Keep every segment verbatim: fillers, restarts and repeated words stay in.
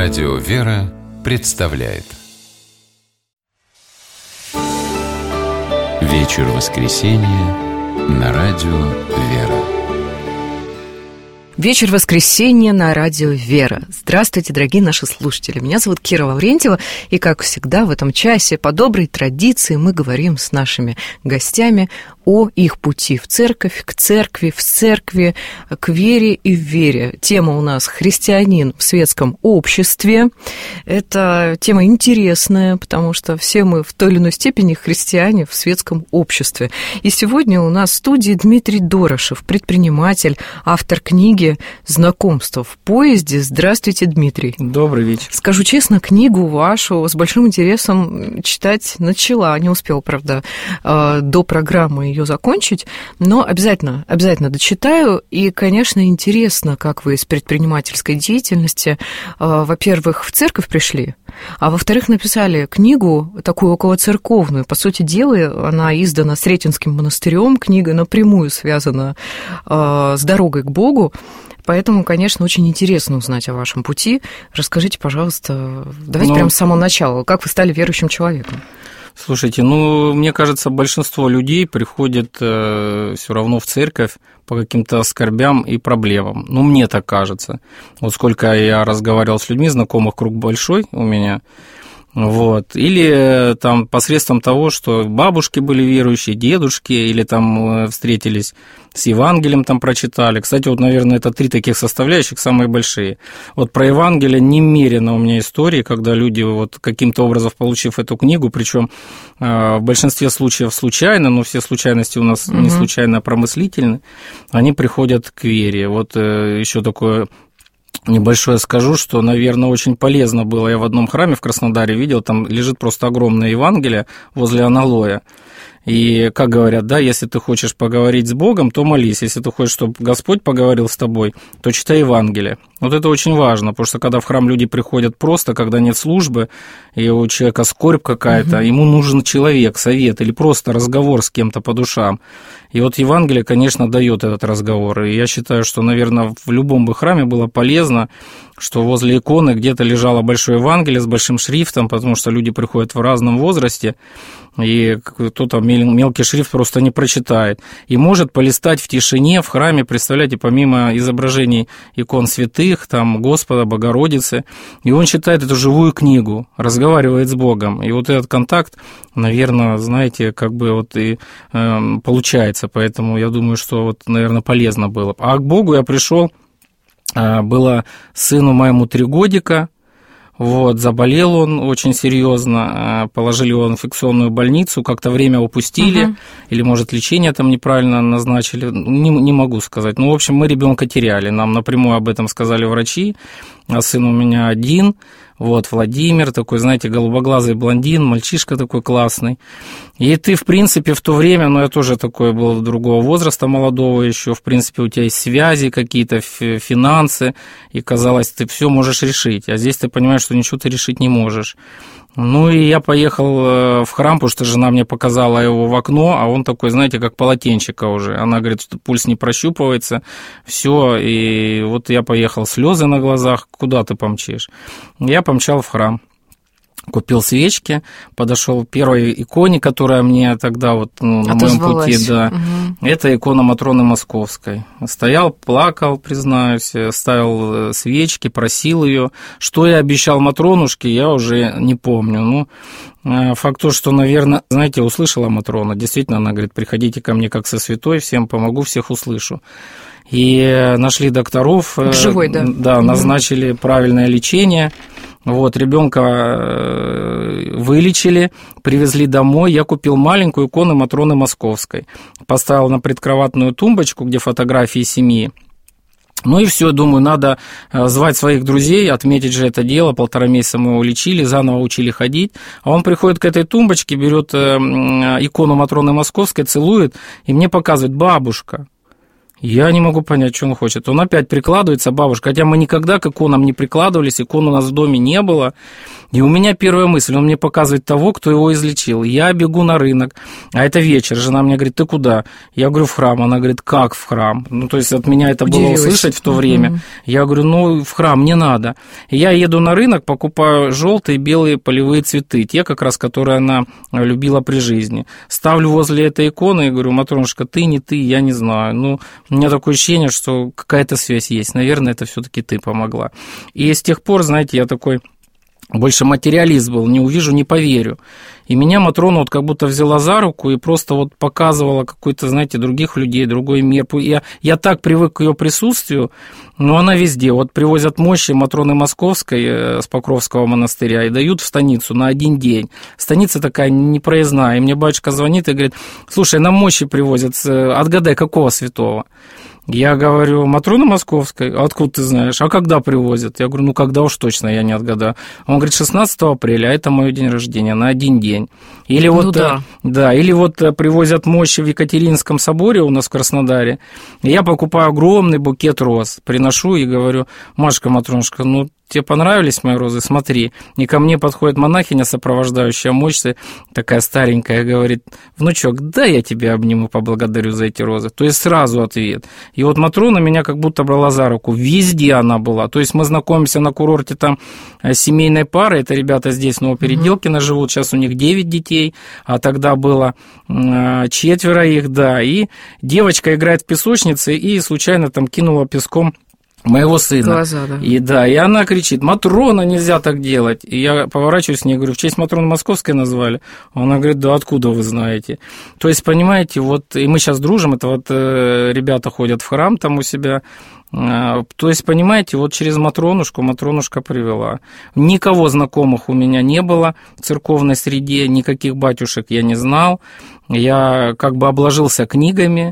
Радио «Вера» представляет Вечер воскресенья на Радио «Вера». Вечер воскресенья на Радио «Вера». Здравствуйте, дорогие наши слушатели. Меня зовут Кира Лаврентьева, и, как всегда, в этом часе по доброй традиции мы говорим с нашими гостями о их пути в церковь, к церкви, в церкви, к вере и в вере. Тема у нас «Христианин в светском обществе». Это тема интересная, потому что все мы в той или иной степени христиане в светском обществе. И сегодня у нас в студии Дмитрий Дорошев, предприниматель, автор книги «Знакомство в поезде». Здравствуйте, Дмитрий. Добрый вечер. Скажу честно, книгу вашу с большим интересом читать начала. Не успела, правда, до программы ее закончить, но обязательно, обязательно дочитаю. И, конечно, интересно, как вы из предпринимательской деятельности, во-первых, в церковь пришли, а во-вторых, написали книгу такую околоцерковную. По сути дела, она издана Сретенским монастырем, книга напрямую связана с дорогой к Богу. Поэтому, конечно, очень интересно узнать о вашем пути. Расскажите, пожалуйста, давайте ну, прямо с самого начала, как вы стали верующим человеком? Слушайте, ну, мне кажется, большинство людей приходит э, все равно в церковь по каким-то скорбям и проблемам. Ну, мне так кажется. Вот сколько я разговаривал с людьми, знакомых круг большой у меня, вот. Или там посредством того, что бабушки были верующие, дедушки, или там встретились с Евангелием, там прочитали. Кстати, вот, наверное, это три таких составляющих, самые большие. Вот про Евангелие немерено у меня истории, когда люди, вот каким-то образом получив эту книгу, причем в большинстве случаев случайно, но все случайности у нас угу. не случайно, а промыслительны, они приходят к вере. Вот еще такое... Небольшое скажу, что, наверное, очень полезно было. Я в одном храме в Краснодаре видел, там лежит просто огромное Евангелие возле аналоя. И, как говорят, да, если ты хочешь поговорить с Богом, то молись. Если ты хочешь, чтобы Господь поговорил с тобой, то читай Евангелие. Вот это очень важно, потому что когда в храм люди приходят просто, когда нет службы, и у человека скорбь какая-то, угу. ему нужен человек, совет или просто разговор с кем-то по душам. И вот Евангелие, конечно, дает этот разговор. И я считаю, что, наверное, в любом бы храме было полезно, что возле иконы где-то лежало большое Евангелие с большим шрифтом, потому что люди приходят в разном возрасте, и кто-то мелкий шрифт просто не прочитает. И может полистать в тишине в храме, представляете, помимо изображений икон святых, там Господа, Богородицы, и он читает эту живую книгу, разговаривает с Богом. И вот этот контакт, наверное, знаете, как бы вот и э, получается. Поэтому я думаю, что вот, наверное, полезно было. А к Богу я пришел, э, было сыну моему три годика. Вот, заболел он очень серьезно, положили его в инфекционную больницу, как-то время упустили, uh-huh. или, может, лечение там неправильно назначили, не, не могу сказать. Ну, в общем, мы ребенка теряли, нам напрямую об этом сказали врачи, а сын у меня один, вот, Владимир, такой, знаете, голубоглазый блондин, мальчишка такой классный. И ты, в принципе, в то время, ну, я тоже такой был другого возраста, молодого еще, в принципе, у тебя есть связи какие-то, финансы, и казалось, ты все можешь решить, а здесь ты понимаешь, что ничего ты решить не можешь. Ну, и я поехал в храм, потому что жена мне показала его в окно, а он такой, знаете, как полотенчика уже. Она говорит, что пульс не прощупывается, все, и вот я поехал, слезы на глазах, куда ты помчишь? Я помчал в храм. Купил свечки, подошел к первой иконе, которая мне тогда вот ну, на моем пути, да, угу. это икона Матроны Московской. Стоял, плакал, признаюсь, ставил свечки, просил ее. Что я обещал Матронушке, я уже не помню. Ну, факт то, что, наверное, знаете, услышала Матрона. Действительно, она говорит, приходите ко мне как со святой, всем помогу, всех услышу. И нашли докторов, живой, да. Да, назначили правильное лечение. Вот, ребенка вылечили, привезли домой, я купил маленькую икону Матроны Московской, поставил на предкроватную тумбочку, где фотографии семьи. Ну и все, думаю, надо звать своих друзей, отметить же это дело, полтора месяца мы его лечили, заново учили ходить, а он приходит к этой тумбочке, берет икону Матроны Московской, целует, и мне показывает: бабушка. Я не могу понять, что он хочет. Он опять прикладывается, бабушка, хотя мы никогда к иконам не прикладывались, икон у нас в доме не было. И у меня первая мысль, он мне показывает того, кто его излечил. Я бегу на рынок, а это вечер, жена мне говорит, ты куда? Я говорю, в храм. Она говорит, как в храм? Ну, то есть от меня это Удивилась. было услышать в то время. Mm-hmm. Я говорю, ну, в храм не надо. И я еду на рынок, покупаю желтые, белые полевые цветы, те как раз, которые она любила при жизни. Ставлю возле этой иконы и говорю, Матронушка, ты, не ты, я не знаю. Ну, у меня такое ощущение, что какая-то связь есть. Наверное, это все-таки ты помогла. И с тех пор, знаете, я такой... Больше материалист был, не увижу, не поверю. И меня Матрона вот как будто взяла за руку и просто вот показывала какой-то, знаете, других людей, другой мир. Я, я так привык к ее присутствию, но она везде. Вот привозят мощи Матроны Московской с Покровского монастыря и дают в станицу на один день. Станица такая непроездная. И мне батюшка звонит и говорит, слушай, нам мощи привозят, отгадай, какого святого? Я говорю, Матрона Московской, а откуда ты знаешь? А когда привозят? Я говорю, ну когда уж точно, я не отгадаю. Он говорит, шестнадцатого апреля, а это мой день рождения, на один день. Или вот, ну, да. Да, или вот привозят мощи в Екатерининском соборе у нас в Краснодаре, и я покупаю огромный букет роз, приношу и говорю, Машка, Матронушка, ну тебе понравились мои розы? Смотри. И ко мне подходит монахиня, сопровождающая мощи, такая старенькая, говорит, внучок, да я тебя обниму, поблагодарю за эти розы. То есть сразу ответ. И вот Матрона меня как будто брала за руку. Везде она была. То есть мы знакомимся на курорте там с семейной парой. Это ребята здесь в Новопеределкино живут. Сейчас у них девять детей, а тогда было четверо их, да. И девочка играет в песочнице и случайно там кинула песком моего сына. Глаза, да. И да, и она кричит, Матрона, нельзя так делать. И я поворачиваюсь к ней, говорю, в честь Матроны Московской назвали? Она говорит, да откуда вы знаете? То есть, понимаете, вот, и мы сейчас дружим, это вот э, ребята ходят в храм там у себя. Э, то есть, понимаете, вот через Матронушку Матронушка привела. Никого знакомых у меня не было в церковной среде, никаких батюшек я не знал. Я как бы обложился книгами,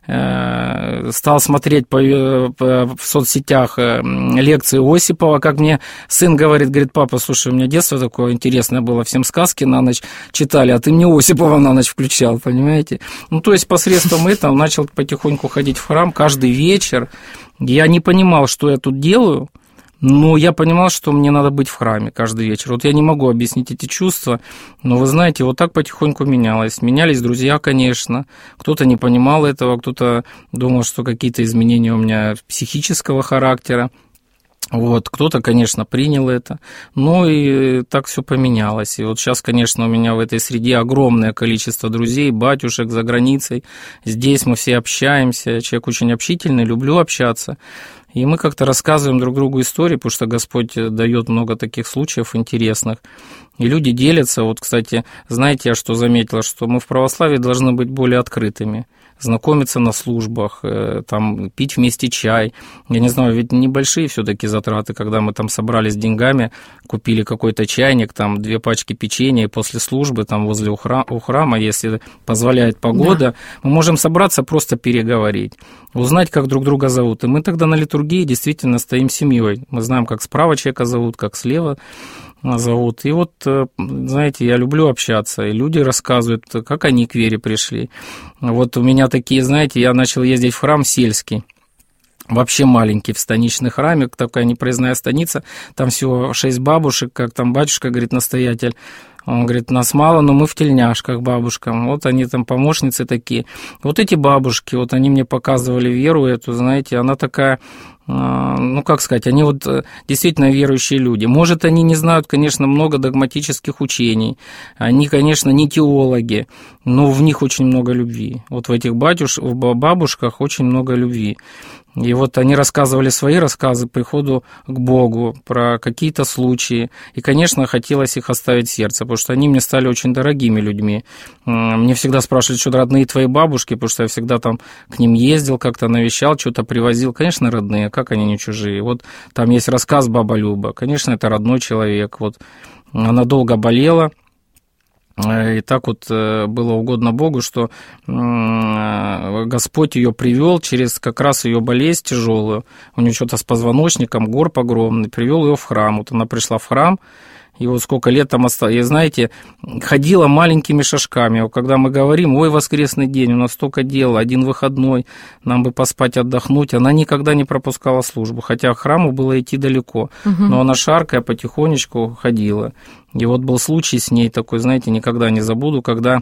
стал смотреть по, по, в соцсетях лекции Осипова, как мне сын говорит, говорит, папа, слушай, у меня детство такое интересное было, всем сказки на ночь читали, а ты мне Осипова на ночь включал, понимаете? Ну, то есть посредством этого начал потихоньку ходить в храм каждый вечер. Я не понимал, что я тут делаю, но я понимал, что мне надо быть в храме каждый вечер. Вот я не могу объяснить эти чувства, но вы знаете, вот так потихоньку менялось. Менялись друзья, конечно. Кто-то не понимал этого, кто-то думал, что какие-то изменения у меня психического характера. Вот, кто-то, конечно, принял это, но и так все поменялось. И вот сейчас, конечно, у меня в этой среде огромное количество друзей, батюшек за границей. Здесь мы все общаемся, я человек очень общительный, люблю общаться. И мы как-то рассказываем друг другу истории, потому что Господь дает много таких случаев интересных. И люди делятся. Вот, кстати, знаете, я что заметила, что мы в православии должны быть более открытыми, знакомиться на службах, там, пить вместе чай. Я не знаю, ведь небольшие все-таки затраты, когда мы там собрались деньгами, купили какой-то чайник, там, две пачки печенья, и после службы, там, возле у храма, у храма, если позволяет погода, да, мы можем собраться, просто переговорить, узнать, как друг друга зовут. И мы тогда на литургии действительно стоим семьей. Мы знаем, как справа человека зовут, как слева зовут. И вот, знаете, я люблю общаться, и люди рассказывают, как они к вере пришли. Вот у меня такие, знаете, я начал ездить в храм сельский, вообще маленький, в станичный храмик, такая непроездная станица, там всего шесть бабушек, как там батюшка, говорит, настоятель, он говорит, нас мало, но мы в тельняшках бабушкам. Вот они там помощницы такие. Вот эти бабушки, вот они мне показывали веру эту, знаете, она такая, ну, как сказать, они вот действительно верующие люди. Может, они не знают, конечно, много догматических учений, они, конечно, не теологи, но в них очень много любви. Вот в этих батюш... в бабушках очень много любви. И вот они рассказывали свои рассказы по приходу к Богу, про какие-то случаи. И, конечно, хотелось их оставить в сердце, потому что они мне стали очень дорогими людьми. Мне всегда спрашивали, что родные твои бабушки, потому что я всегда там к ним ездил, как-то навещал, что-то привозил. Конечно, родные, как они не чужие. Вот там есть рассказ «Баба Люба». Конечно, это родной человек. Вот она долго болела. И так вот было угодно Богу, что Господь ее привел через как раз ее болезнь тяжелую. У нее что-то с позвоночником, горб огромный, привел ее в храм. Вот она пришла в храм, и вот сколько лет там осталось, и знаете, ходила маленькими шажками. Вот когда мы говорим, ой, воскресный день, у нас столько дел, один выходной, нам бы поспать, отдохнуть, она никогда не пропускала службу, хотя к храму было идти далеко, угу. но она шаркая потихонечку ходила. И вот был случай с ней такой, знаете, никогда не забуду, когда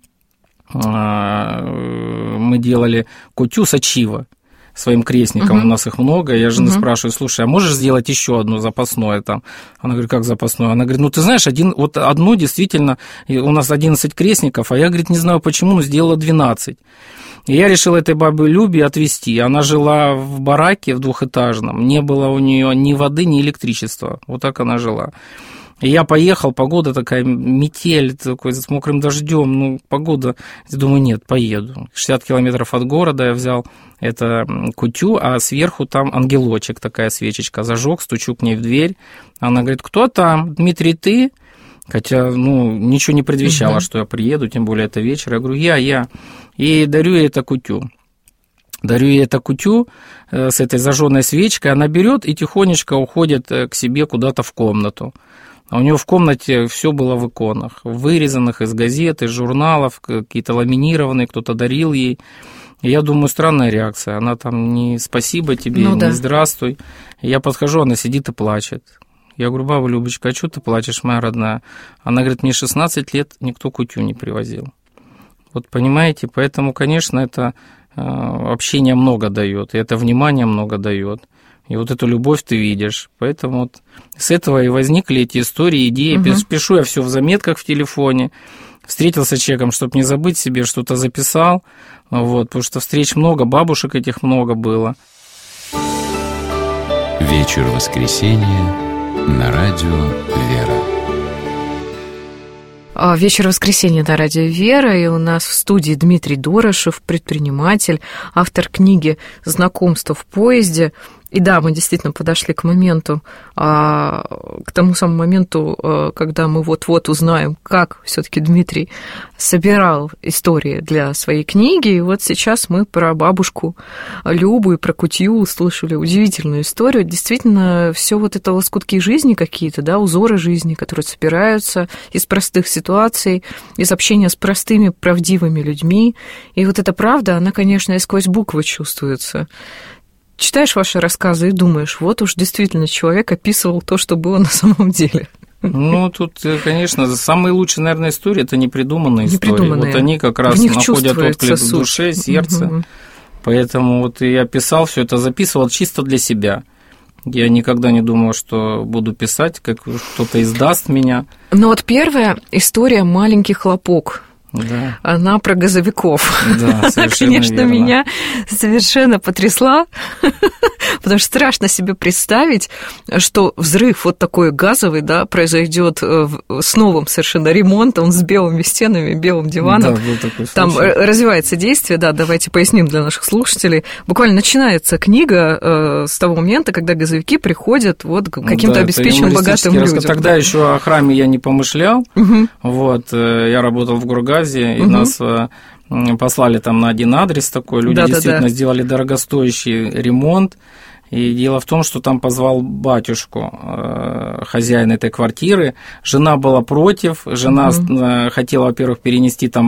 мы делали кутю с ачива своим крестникам, uh-huh. у нас их много, я жены uh-huh. спрашиваю, слушай, а можешь сделать еще одно запасное там? Она говорит, как запасное? Она говорит, ну ты знаешь, один, вот одно действительно, у нас одиннадцать крестников, а я, говорит, не знаю почему, но сделала двенадцать. И я решил этой бабе Любе отвезти. Она жила в бараке в двухэтажном, не было у нее ни воды, ни электричества, вот так она жила. И я поехал, погода такая, метель такой, с мокрым дождем, ну, погода, я думаю, нет, поеду. шестьдесят километров от города я взял это кутю, а сверху там ангелочек, такая свечечка, зажег, стучу к ней в дверь. Она говорит, кто там? Дмитрий, ты? Хотя, ну, ничего не предвещало, uh-huh. что я приеду, тем более это вечер. Я говорю, я, я. И дарю ей это кутю. Дарю ей это кутю с этой зажженной свечкой, она берет и тихонечко уходит к себе куда-то в комнату. А у нее в комнате все было в иконах, вырезанных из газет, из журналов, какие-то ламинированные, кто-то дарил ей. И я думаю, странная реакция. Она там не спасибо тебе, ну, да. не здравствуй. И я подхожу, она сидит и плачет. Я говорю, баба Любочка, а что ты плачешь, моя родная? Она говорит, мне шестнадцать лет никто кутю не привозил. Вот понимаете, поэтому, конечно, это общение много дает, и это внимание много дает. И вот эту любовь ты видишь. Поэтому вот с этого и возникли эти истории, идеи. Угу. Пишу я все в заметках в телефоне. Встретился с человеком, чтобы не забыть себе, что-то записал. Вот, потому что встреч много, бабушек этих много было. Вечер воскресенья на радио «Вера». Вечер воскресенья на радио «Вера», и у нас в студии Дмитрий Дорошев, предприниматель, автор книги «Знакомство в поезде». И да, мы действительно подошли к моменту, к тому самому моменту, когда мы вот-вот узнаем, как все-таки Дмитрий собирал истории для своей книги. И вот сейчас мы про бабушку Любу и про кутью услышали удивительную историю. Действительно, все вот это лоскутки жизни какие-то, да, узоры жизни, которые собираются из простых ситуаций, из общения с простыми, правдивыми людьми. И вот эта правда, она, конечно, и сквозь буквы чувствуется. Читаешь ваши рассказы и думаешь, вот уж действительно человек описывал то, что было на самом деле. Ну, тут, конечно, самые лучшие, наверное, истории – это непридуманные истории. Непридуманные. Вот они как раз находят отклик в душе, сердце. Угу. Поэтому вот я писал все это, записывал чисто для себя. Я никогда не думал, что буду писать, как кто-то издаст меня. Ну вот первая история «Маленький хлопок». Да. Она про газовиков. Да, Она, конечно, верно. меня совершенно потрясла, потому что страшно себе представить, что взрыв вот такой газовый, да, произойдет с новым совершенно ремонтом, с белыми стенами, белым диваном. Да, был такой Там случай. развивается действие, да, давайте поясним для наших слушателей. Буквально начинается книга э, с того момента, когда газовики приходят вот к каким-то да, обеспеченным богатым людям. Тогда да. еще о храме я не помышлял. Угу. Вот, я работал в Гургазе, и угу. нас послали там на один адрес такой, люди да, действительно да, да. сделали дорогостоящий ремонт, и дело в том, что там позвал батюшку, хозяин этой квартиры, жена была против, жена угу. хотела, во-первых, перенести там,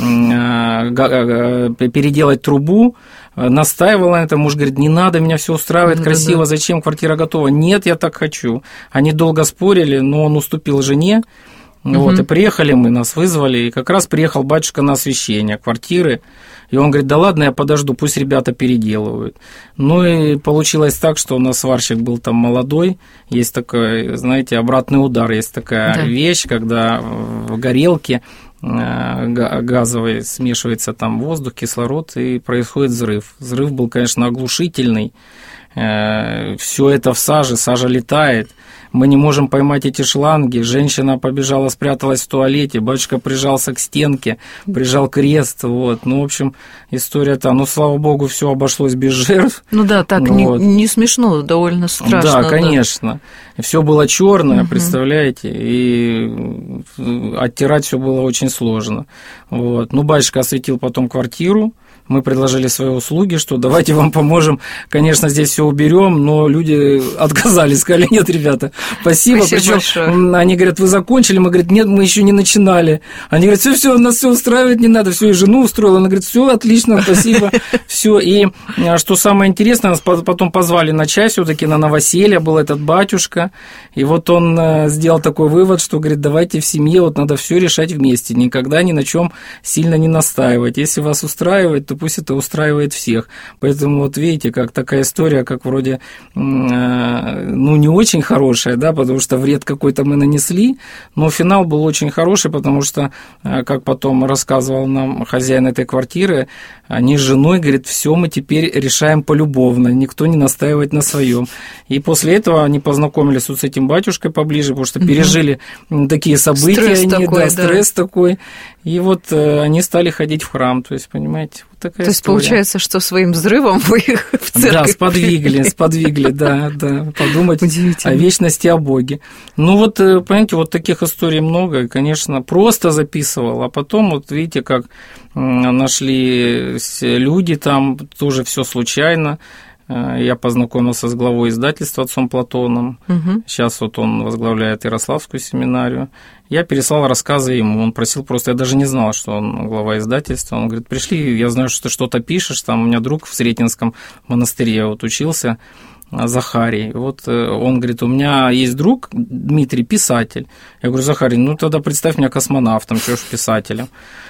переделать трубу, настаивала на этом, муж говорит, не надо, меня все устраивает, да, красиво, да. зачем, квартира готова, нет, я так хочу. Они долго спорили, но он уступил жене. Вот, угу. и приехали мы, нас вызвали, и как раз приехал батюшка на освещение квартиры, и он говорит, да ладно, я подожду, пусть ребята переделывают. Ну и получилось так, что у нас сварщик был там молодой, есть такой, знаете, обратный удар, есть такая да. вещь, когда в горелке газовой смешивается там воздух, кислород, и происходит взрыв. Взрыв был, конечно, оглушительный, все это в саже, сажа летает. Мы не можем поймать эти шланги. Женщина побежала, спряталась в туалете. Батюшка прижался к стенке, прижал крест. Вот. Ну, в общем, история-то... Ну, слава богу, все обошлось без жертв. Ну да, так вот. не, не смешно, довольно страшно. Да, конечно. Да. Все было черное, угу. представляете, и оттирать все было очень сложно. Вот. Ну, батюшка осветил потом квартиру. мы предложили свои услуги, что давайте вам поможем, конечно, здесь все уберем, но люди отказались, сказали, нет, ребята, спасибо. Спасибо Причем большое. они говорят, вы закончили? Мы говорим, нет, мы еще не начинали. Они говорят, все, все, нас все устраивает, не надо, все, и жену устроила. Она говорит, все, отлично, спасибо, все. И что самое интересное, нас потом позвали на чай, все-таки на новоселье был этот батюшка, и вот он сделал такой вывод, что, говорит, давайте в семье вот надо все решать вместе, никогда ни на чем сильно не настаивать. Если вас устраивает, то пусть это устраивает всех. Поэтому вот видите, как такая история, как вроде, ну, не очень хорошая, да, потому что вред какой-то мы нанесли, но финал был очень хороший, потому что, как потом рассказывал нам хозяин этой квартиры, они с женой, говорит, все мы теперь решаем полюбовно, никто не настаивает на своем. И после этого они познакомились вот с этим батюшкой поближе, потому что пережили угу. такие события, стресс, они, такой, да, да. стресс такой. И вот э, они стали ходить в храм, то есть, понимаете, вот такая То есть, история. получается, что своим взрывом вы их в церковь Да, сподвигли, сподвигли, да, да, подумать о вечности, о Боге. Ну вот, понимаете, вот таких историй много, и, конечно, просто записывал, а потом, вот видите, как нашлись люди там, тоже все случайно. Я познакомился с главой издательства отцом Платоном. Угу. Сейчас вот он возглавляет Ярославскую семинарию. Я переслал рассказы ему. Он просил просто, я даже не знал, что он глава издательства. Он говорит, пришли, я знаю, что ты что-то пишешь. Там у меня друг в Сретенском монастыре вот учился, Захарий. Вот он говорит, у меня есть друг Дмитрий, писатель. Я говорю, Захарий, ну тогда представь меня космонавтом, чего ж писателем.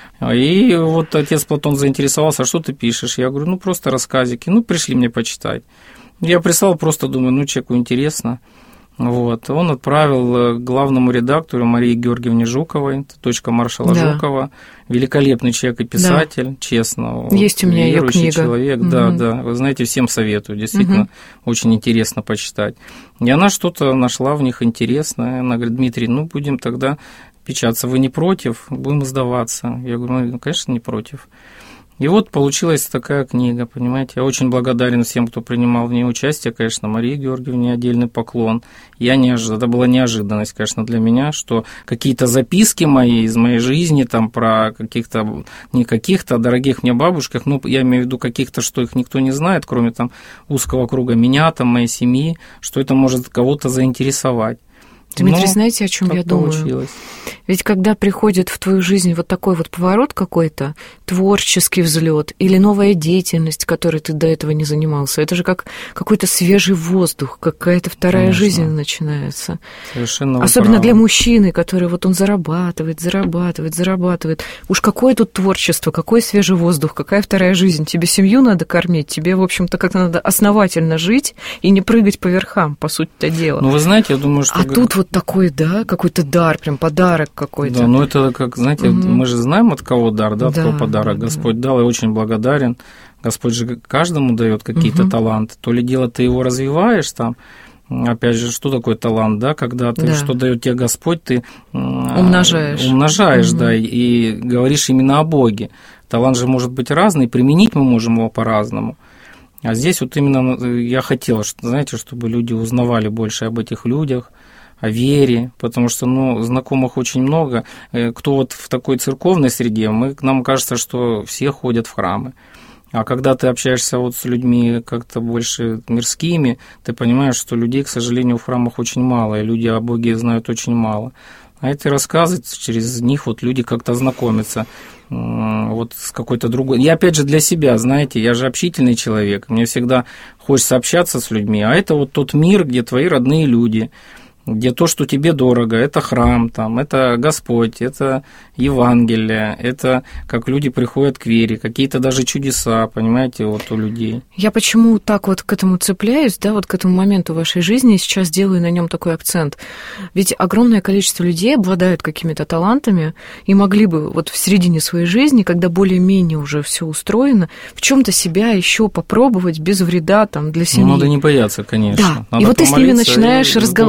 И вот отец Платон заинтересовался, что ты пишешь? Я говорю, ну, просто рассказики. Ну, пришли мне почитать. Я прислал, просто думаю, ну, человеку интересно. Вот. Он отправил главному редактору Марии Георгиевне Жуковой, дочка маршала да. Жукова. Великолепный человек и писатель, да. честно. Есть у меня ее книга. Человек, угу. да, да. Вы знаете, всем советую, действительно, угу. очень интересно почитать. И она что-то нашла в них интересное. Она говорит, Дмитрий, ну, будем тогда печататься, вы не против, будем издаваться. Я говорю, ну, конечно, не против. И вот получилась такая книга, понимаете. Я очень благодарен всем, кто принимал в ней участие, конечно, Марии Георгиевне отдельный поклон. Я не ожидал, это была неожиданность, конечно, для меня, что какие-то записки мои из моей жизни, там, про каких-то, не каких-то, а дорогих мне бабушках, ну, я имею в виду каких-то, что их никто не знает, кроме там узкого круга меня, там, моей семьи, что это может кого-то заинтересовать. Дмитрий, Но знаете, о чем я думаю? Получилось. Ведь когда приходит в твою жизнь вот такой вот поворот какой-то, творческий взлет или новая деятельность, которой ты до этого не занимался, это же как какой-то свежий воздух, какая-то вторая Конечно. Жизнь начинается. Совершенно Особенно правы. Для мужчины, который вот он зарабатывает, зарабатывает, зарабатывает. Уж какое тут творчество, какой свежий воздух, какая вторая жизнь. Тебе семью надо кормить, тебе, в общем-то, как-то надо основательно жить и не прыгать по верхам, по сути-то дела. Ну, вы знаете, я думаю, что... А тут вот такой, да, какой-то дар, прям подарок какой-то. Да, ну это как, знаете, угу. мы же знаем, от кого дар, да, от да, кого подарок да, Господь да. дал, и очень благодарен. Господь же каждому дает какие-то угу. таланты. То ли дело ты его развиваешь там, опять же, что такое талант, да, когда ты, да. что дает тебе Господь, ты умножаешь, умножаешь угу. да, и говоришь именно о Боге. Талант же может быть разный, применить мы можем его по-разному. А здесь вот именно я хотел, знаете, чтобы люди узнавали больше об этих людях, о вере, потому что, ну, знакомых очень много. Кто вот в такой церковной среде, мы, нам кажется, что все ходят в храмы. А когда ты общаешься вот с людьми как-то больше мирскими, ты понимаешь, что людей, к сожалению, в храмах очень мало, и люди о Боге знают очень мало. А эти рассказы, через них вот люди как-то знакомятся вот с какой-то другой... Я, опять же, для себя, знаете, я же общительный человек, мне всегда хочется общаться с людьми, а это вот тот мир, где твои родные люди, где то, что тебе дорого, это храм, там, это Господь, это Евангелие, это как люди приходят к вере, какие-то даже чудеса, понимаете, вот у людей. Я почему так вот к этому цепляюсь, да, вот к этому моменту вашей жизни, и сейчас делаю на нем такой акцент. Ведь огромное количество людей обладают какими-то талантами и могли бы вот в середине своей жизни, когда более-менее уже все устроено, в чем-то себя еще попробовать без вреда там для семьи. Ну, надо не бояться, конечно. Да, Надо и вот ты с ними начинаешь разговаривать. Тебе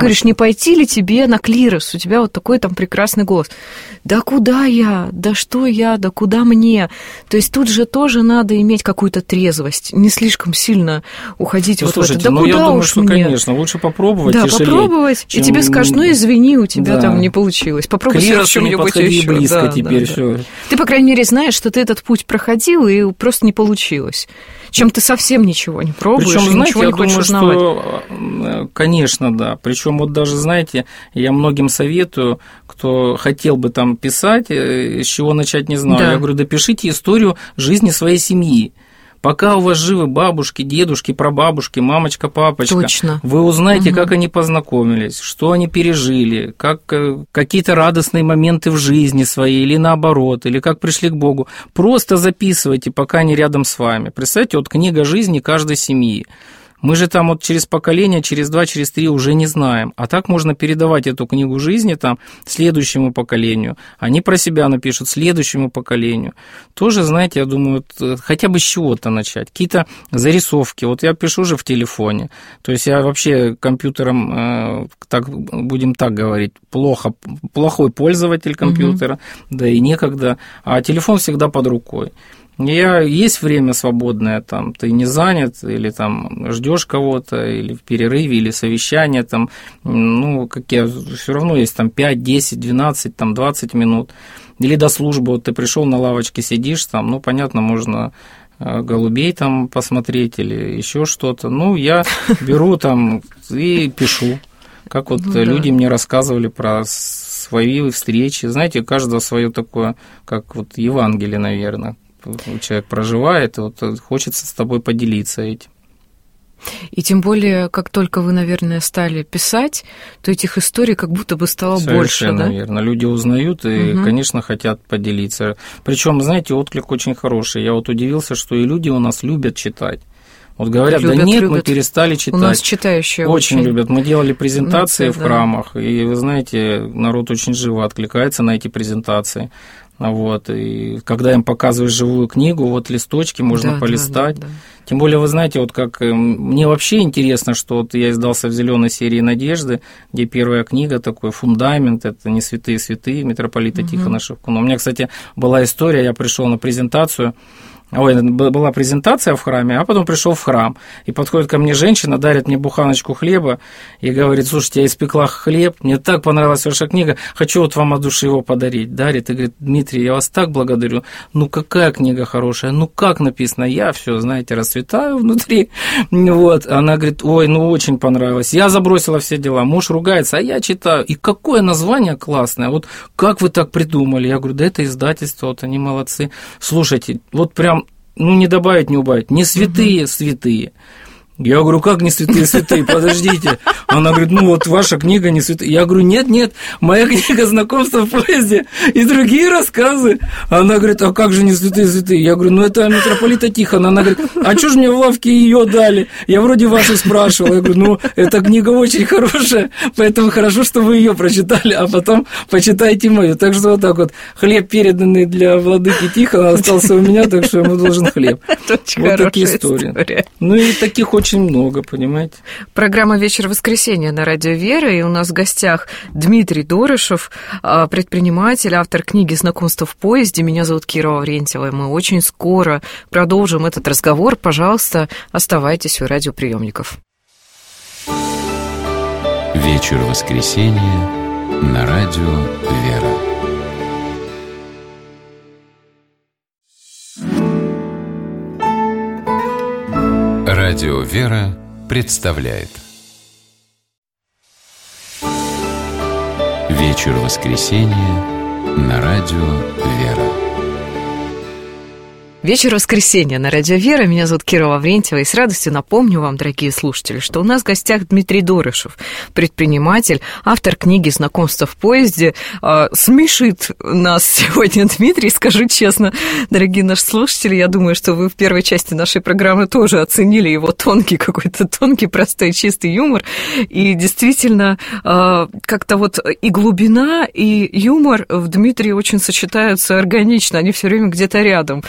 говоришь, не пойти ли тебе на клирос, у тебя вот такой там прекрасный голос. Да куда я, да что я, да куда мне? То есть тут же тоже надо иметь какую-то трезвость, не слишком сильно уходить ну, вот слушайте, в это. Да ну, куда я думаю, уж что, мне? конечно, лучше попробовать да, и попробовать, жалеть, и чем... тебе скажут, ну извини, у тебя да. там не получилось. Попробуй в чем-нибудь еще. близко да, теперь да, все. Да. Ты, по крайней мере, знаешь, что ты этот путь проходил, и просто не получилось. Чем ты совсем ничего не пробуешь, Причем, и знаете, ничего я не хочешь думаю, узнавать. Что, конечно, да. Причем вот даже, знаете, я многим советую, кто хотел бы там писать, с чего начать не знаю. Да. Я говорю, допишите историю жизни своей семьи. Пока у вас живы бабушки, дедушки, прабабушки, мамочка, папочка, Точно. Вы узнаете, угу. как они познакомились, что они пережили, как, какие-то радостные моменты в жизни своей, или наоборот, или как пришли к Богу. Просто записывайте, пока они рядом с вами. Представьте, вот книга жизни каждой семьи. Мы же там вот через поколение, через два, через три уже не знаем. А так можно передавать эту книгу жизни там следующему поколению. Они про себя напишут следующему поколению. Тоже, знаете, я думаю, хотя бы с чего-то начать. Какие-то зарисовки. Вот я пишу же в телефоне. То есть я вообще компьютером, так, будем так говорить, плохо, плохой пользователь компьютера, угу. да и некогда. А телефон всегда под рукой. Я, есть время свободное, там, ты не занят, или там ждешь кого-то, или в перерыве, или совещание, там, ну, как я, все равно есть там пять, десять, двенадцать, там, двадцать минут, или до службы, вот ты пришел на лавочке, сидишь там, ну, понятно, можно голубей там посмотреть, или еще что-то, ну, я беру там и пишу, как вот ну, люди да. мне рассказывали про свои встречи, знаете, у каждого свое такое, как вот Евангелие, наверное. Человек проживает, и вот хочется с тобой поделиться этим. И тем более, как только вы, наверное, стали писать, то этих историй как будто бы стало Совершенно больше, да? Совершенно верно. Люди узнают и, угу. конечно, хотят поделиться. Причем, знаете, отклик очень хороший. Я вот удивился, что и люди у нас любят читать. Вот говорят, любят, да нет, любят. Мы перестали читать. У нас читающие очень, очень любят. Мы делали презентации ну, в храмах, да. и, вы знаете, народ очень живо откликается на эти презентации. Вот, и когда им показываешь живую книгу, вот листочки можно да, полистать. Да, да, да. Тем более, вы знаете, вот как мне вообще интересно, что вот я издался в «Зеленой серии Надежды», где первая книга такой фундамент, это не святые святые митрополита угу. Тихона Шевкуна. У меня, кстати, была история, я пришел на презентацию. Ой, была презентация в храме, а потом пришел в храм, и подходит ко мне женщина, дарит мне буханочку хлеба и говорит: слушайте, я испекла хлеб, мне так понравилась ваша книга, хочу вот вам от души его подарить. Дарит и говорит: Дмитрий, я вас так благодарю, ну какая книга хорошая, ну как написано, я все, знаете, расцветаю внутри, вот, она говорит: ой, ну очень понравилось, я забросила все дела, муж ругается, а я читаю, и какое название классное, вот как вы так придумали? Я говорю: да это издательство, вот они молодцы, слушайте, вот прям ну, не добавить, не убавить. Не святые, святые. Я говорю: как не святые, святые? Подождите. Она говорит: ну, вот ваша книга не святая. Я говорю: нет, нет, моя книга «Знакомство в поезде» и другие рассказы. Она говорит: а как же не святые, святые? Я говорю: ну, это митрополита Тихона. Она говорит: а что ж мне в лавке ее дали? Я вроде вашу спрашивал. Я говорю: ну, эта книга очень хорошая, поэтому хорошо, что вы ее прочитали, а потом почитайте мою. Так что вот так вот. Хлеб, переданный для владыки Тихона, остался у меня, так что ему должен хлеб. Вот такие истории. Ну, и таких очень Очень много, понимаете. Программа «Вечер воскресенья» на радио «Вера», и у нас в гостях Дмитрий Дорошев, предприниматель, автор книги «Знакомство в поезде». Меня зовут Кира Лаврентьева, и мы очень скоро продолжим этот разговор. Пожалуйста, оставайтесь у радиоприемников. «Вечер воскресенья» на радио «Вера». Радио «Вера» представляет «Вечер воскресенья» на радио «Вера». Вечер воскресенья на радио «Вера». Меня зовут Кира Лаврентьева. И с радостью напомню вам, дорогие слушатели, что у нас в гостях Дмитрий Дорошев, предприниматель, автор книги «Знакомство в поезде». Смешит нас сегодня Дмитрий, скажу честно, дорогие наши слушатели. Я думаю, что вы в первой части нашей программы тоже оценили его тонкий какой-то, тонкий, простой, чистый юмор. И действительно, как-то вот и глубина, и юмор в Дмитрии очень сочетаются органично. Они все время где-то рядом. Это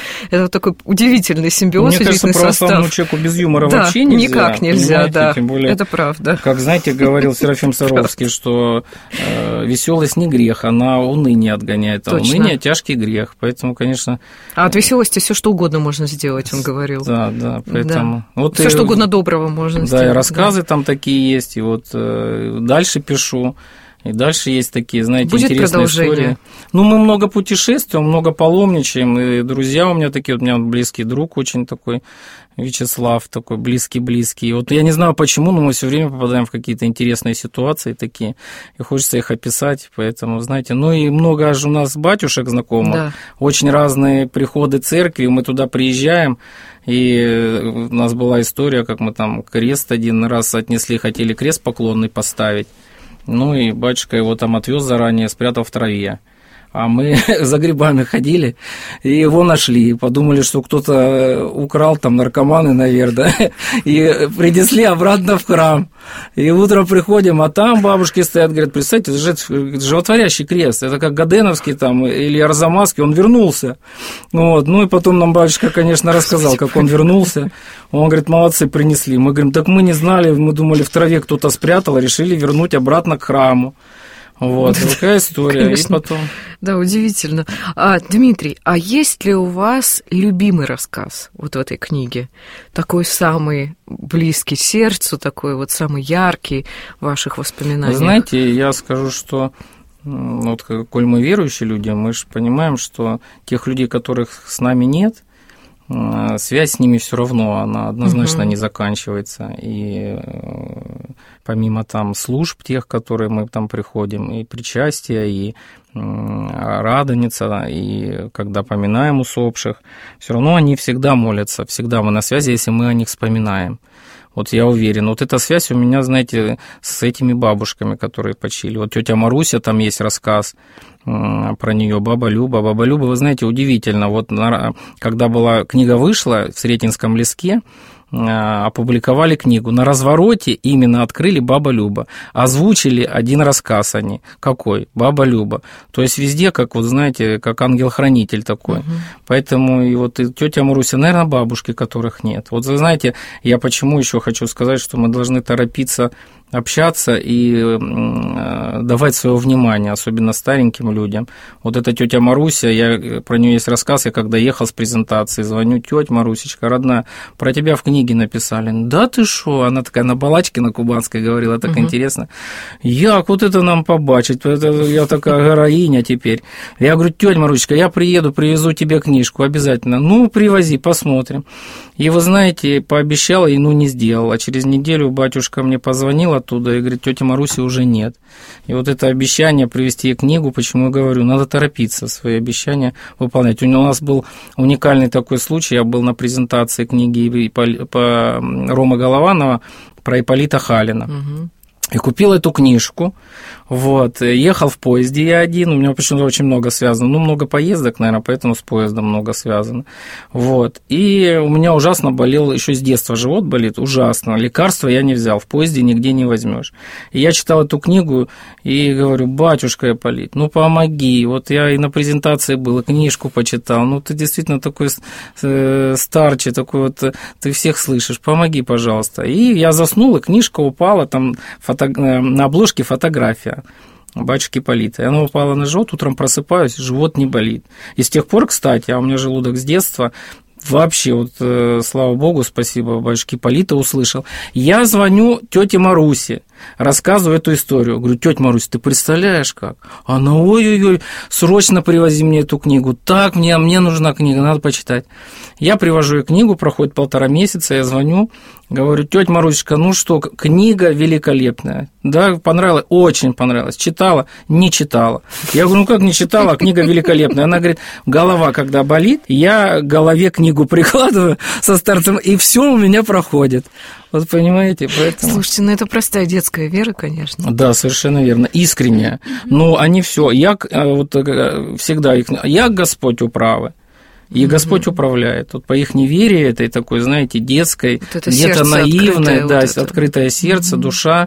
это такой удивительный симбиоз, мне кажется, православному человеку без юмора да, вообще нельзя. Никак нельзя, да, тем более, это правда. Как, знаете, говорил Серафим Саровский, что э, веселость не грех, она уныние отгоняет, а Точно. Уныние – тяжкий грех, поэтому, конечно… А от веселости все что угодно можно сделать, он говорил. Да, да, поэтому… Да. Вот все и, что угодно доброго можно да, сделать. Да, и рассказы да. там такие есть, и вот э, дальше пишу. И дальше есть такие, знаете, Будет интересные истории. Ну, мы много путешествуем, много паломничаем, и друзья у меня такие, вот у меня близкий друг очень такой, Вячеслав, такой близкий-близкий. Вот я не знаю почему, но мы все время попадаем в какие-то интересные ситуации такие, и хочется их описать, поэтому, знаете, ну и много же у нас батюшек знакомых, да. Очень разные приходы церкви, мы туда приезжаем, и у нас была история, как мы там крест один раз отнесли, хотели крест поклонный поставить. Ну и батюшка его там отвез заранее, спрятал в траве. А мы за грибами ходили и его нашли. Подумали, что кто-то украл, там наркоманы, наверное, да? И принесли обратно в храм. И утром приходим, а там бабушки стоят, говорят, представьте, это же животворящий крест. Это как Гаденовский там или Арзамасский, он вернулся. Вот. Ну и потом нам батюшка, конечно, рассказал, как он вернулся. Он говорит, молодцы, принесли. Мы говорим, так мы не знали, мы думали, в траве кто-то спрятал, решили вернуть обратно к храму. Вот, такая история. Конечно. И потом... Да, удивительно. А, Дмитрий, а есть ли у вас любимый рассказ вот в этой книге? Такой самый близкий сердцу, такой вот самый яркий в ваших воспоминаниях? Вы знаете, я скажу, что вот, коль мы верующие люди, мы же понимаем, что тех людей, которых с нами нет, связь с ними все равно, она однозначно угу. не заканчивается. И помимо там служб тех, которые мы там приходим, и причастия, и радоница, и когда поминаем усопших, все равно они всегда молятся, всегда мы на связи, если мы о них вспоминаем. Вот я уверен. Вот эта связь у меня, знаете, с этими бабушками, которые почили. Вот тетя Маруся, там есть рассказ про нее, баба Люба. Баба Люба, вы знаете, удивительно. Вот когда была книга вышла в Сретенском леске, опубликовали книгу. На развороте именно открыли «Баба Люба». Озвучили один рассказ они. Какой? «Баба Люба». То есть везде, как вот знаете, как ангел-хранитель такой. Угу. Поэтому и вот и тетя Маруся, наверное, бабушки, которых нет. Вот вы знаете, я почему еще хочу сказать, что мы должны торопиться общаться и давать свое внимание, особенно стареньким людям. Вот эта тетя Маруся, я, про нее есть рассказ, я когда ехал с презентацией, звоню, тетя Марусечка, родная, про тебя в книге написали. Да ты шо? Она такая на балачке на кубанской говорила, так угу. интересно. Як, вот это нам побачить, это, я такая героиня теперь. Я говорю, тетя Марусечка, я приеду, привезу тебе книжку обязательно. Ну, привози, посмотрим. И вы знаете, пообещала и ну не сделала. А через неделю батюшка мне позвонил оттуда и говорит, тети Маруси уже нет. И вот это обещание привезти ей книгу, почему я говорю, надо торопиться свои обещания выполнять. У нас был уникальный такой случай, я был на презентации книги по Рома Голованова про Ипполита Халина. Угу. И купил эту книжку, вот, ехал в поезде я один, у меня почему-то очень много связано, ну, много поездок, наверное, поэтому с поездом много связано, вот, и у меня ужасно болел, еще с детства живот болит, ужасно, лекарства я не взял, в поезде нигде не возьмешь. И я читал эту книгу и говорю, батюшка Ипполит, ну, помоги, вот я и на презентации был, и книжку почитал, ну, ты действительно такой старче, такой вот, ты всех слышишь, помоги, пожалуйста. И я заснул, и книжка упала, там, фото на обложке фотография батюшки Ипполита. И она упала на живот, утром просыпаюсь, живот не болит. И с тех пор, кстати, а у меня желудок с детства, вообще, вот, э, слава богу, спасибо, батюшке Ипполита услышал. Я звоню тете Марусе, рассказываю эту историю. Говорю, тетя Марусь, ты представляешь как? Она, ой-ой-ой, срочно привози мне эту книгу. Так, мне, мне нужна книга, надо почитать. Я привожу ей книгу, проходит полтора месяца, я звоню, говорю, тетя Марусечка, ну что, книга великолепная. Да, понравилась? Очень понравилась. Читала? Не читала. Я говорю, ну как не читала, а книга великолепная. Она говорит, голова когда болит, я голове книгу прикладываю со старцем, и все у меня проходит. Вот понимаете, поэтому... Слушайте, ну это простая детская вера, конечно. Да, совершенно верно, искренняя. Но они все, я вот всегда их, я Господь управы. И Господь управляет. Вот по их неверии, этой такой, знаете, детской, вот где-то наивной, открытое, да, вот открытое сердце, mm-hmm. душа,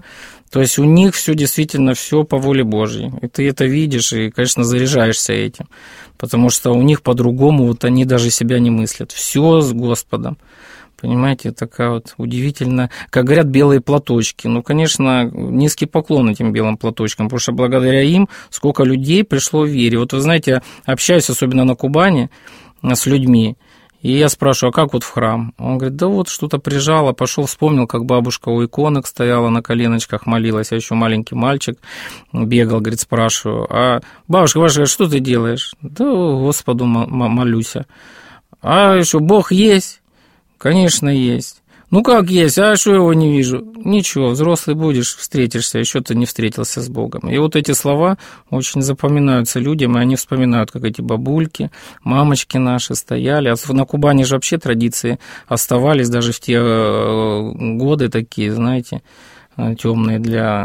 То есть у них все действительно все по воле Божьей. И ты это видишь, и, конечно, заряжаешься этим. Потому что у них по-другому, вот они даже себя не мыслят. Все с Господом. Понимаете, такая вот удивительная, как говорят, белые платочки. Ну, конечно, низкий поклон этим белым платочкам, потому что благодаря им сколько людей пришло в вере. Вот вы знаете, я общаюсь, особенно на Кубани, с людьми, и я спрашиваю, а как вот в храм? Он говорит, да вот что-то прижало, пошел, вспомнил, как бабушка у иконок стояла, на коленочках молилась, а еще маленький мальчик бегал, говорит, спрашиваю, а бабушка, бабушка, что ты делаешь? Да Господу молюсь. А еще Бог есть? Конечно, есть. Ну, как есть, а что я его не вижу? Ничего, взрослый будешь, встретишься, еще ты не встретился с Богом. И вот эти слова очень запоминаются людям, и они вспоминают, как эти бабульки, мамочки наши стояли. А на Кубани же вообще традиции оставались даже в те годы такие, знаете, темные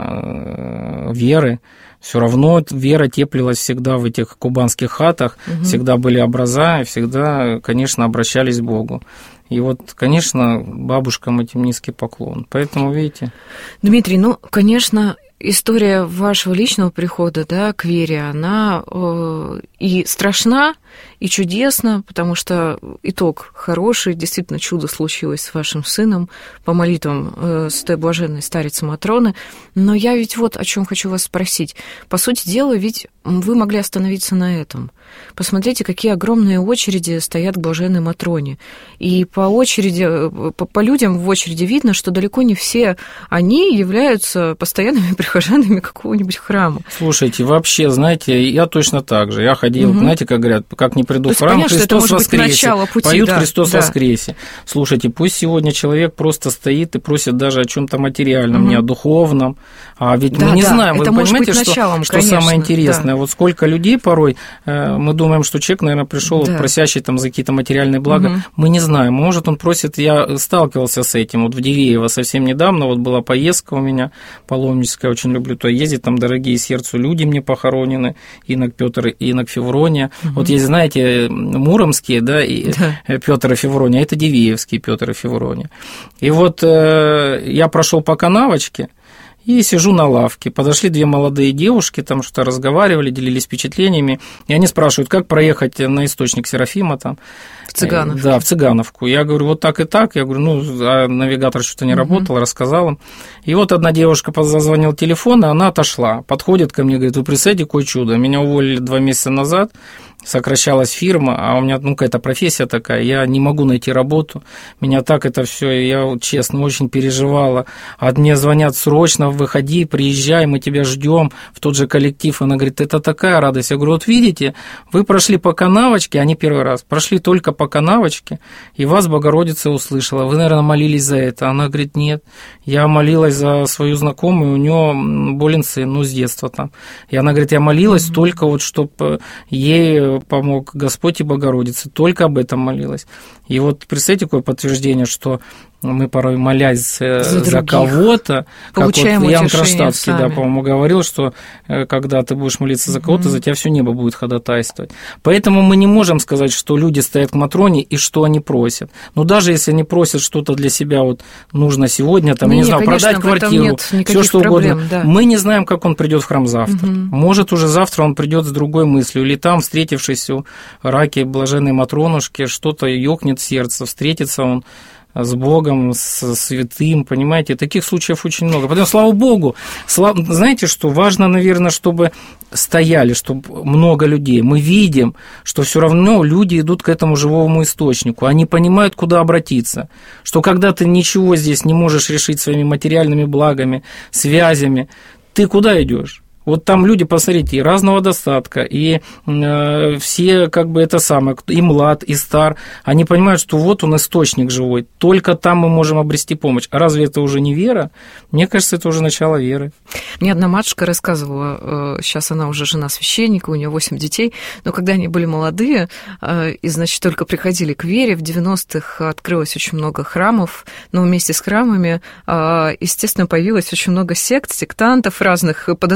для веры. Все равно вера теплилась всегда в этих кубанских хатах, угу. Всегда были образа, и всегда, конечно, обращались к Богу. И вот, конечно, бабушкам этим низкий поклон. Поэтому, видите... Дмитрий, ну, конечно, история вашего личного прихода, да, к вере, она э, и страшна, и чудесна, потому что итог хороший, действительно чудо случилось с вашим сыном по молитвам э, святой блаженной старицы Матроны. Но я ведь вот о чем хочу вас спросить. По сути дела, ведь вы могли остановиться на этом. Посмотрите, какие огромные очереди стоят к блаженной Матроне. И по очереди, по, по людям в очереди видно, что далеко не все они являются постоянными прихожанами какого-нибудь храма. Слушайте, вообще, знаете, я точно так же. Я ходил, угу. Знаете, как говорят, как не приду в храм, понятно, Христос воскресе. Пути, поют да, Христос да. воскресе. Слушайте, пусть сегодня человек просто стоит и просит даже о чем-то материальном, угу. не о духовном. А ведь да, мы не да, знаем, вы понимаете, что, началом, что конечно, самое интересное. Да. Вот сколько людей порой, мы думаем, что человек, наверное, пришел да. просящий там за какие-то материальные блага. Угу. Мы не знаем. Может, он просит, я сталкивался с этим. Вот в Дивеево совсем недавно вот была поездка у меня паломническая, очень люблю туда ездить, там дорогие сердцу люди мне похоронены, инок Петр и инок Феврония. Угу. Вот есть, знаете, муромские, да, и да. Петр и Феврония, это дивеевские Петр и Феврония. И вот э, я прошел по канавочке, и сижу на лавке. Подошли две молодые девушки, там что-то разговаривали, делились впечатлениями, и они спрашивают, как проехать на источник Серафима там. В Цыгановку. Да, в Цыгановку. Я говорю, вот так и так. Я говорю, ну, а навигатор что-то не работал, угу. рассказал им. И вот одна девушка зазвонила телефон, и она отошла. Подходит ко мне, говорит, вы представляете, какое чудо. Меня уволили два месяца назад, сокращалась фирма, а у меня, ну, какая-то профессия такая, я не могу найти работу. Меня так это все, я, честно, очень переживала. А мне звонят срочно, выходи, приезжай, мы тебя ждем в тот же коллектив. Она говорит, это такая радость. Я говорю, вот видите, вы прошли по канавочке, а не первый раз, прошли только по канавочке, и вас Богородица услышала. Вы, наверное, молились за это. Она говорит, нет, я молилась за свою знакомую, у нее болен сын, ну, с детства там. И она говорит, я молилась mm-hmm. только вот, чтобы ей помог Господь и Богородица, только об этом молилась. И вот представьте, какое подтверждение, что мы порой, молясь за, за кого-то, как вот Иоанн Кронштадтский, да, по-моему, говорил, что когда ты будешь молиться за кого-то, mm-hmm. за тебя все небо будет ходатайствовать. Поэтому мы не можем сказать, что люди стоят к Матроне и что они просят. Но даже если они просят что-то для себя, вот нужно сегодня, там, не, не знаю, конечно, продать квартиру, все что проблем, угодно, да. мы не знаем, как он придет в храм завтра. Mm-hmm. Может, уже завтра он придет с другой мыслью, или там, встретившись у раки блаженной Матронушки, что-то ёкнет сердце, встретится он с Богом, с святым, понимаете, таких случаев очень много. Потом, слава Богу, слава... знаете, что важно, наверное, чтобы стояли, чтобы много людей. Мы видим, что все равно люди идут к этому живому источнику, они понимают, куда обратиться, что когда ты ничего здесь не можешь решить своими материальными благами, связями, ты куда идешь? Вот там люди, посмотрите, и разного достатка, и э, все, как бы, это самое, и млад, и стар, они понимают, что вот он источник живой, только там мы можем обрести помощь. А разве это уже не вера? Мне кажется, это уже начало веры. Мне одна матушка рассказывала, сейчас она уже жена священника, у нее восемь детей, но когда они были молодые, и, значит, только приходили к вере, в девяностых открылось очень много храмов, но вместе с храмами, естественно, появилось очень много сект, сектантов разных подозрительных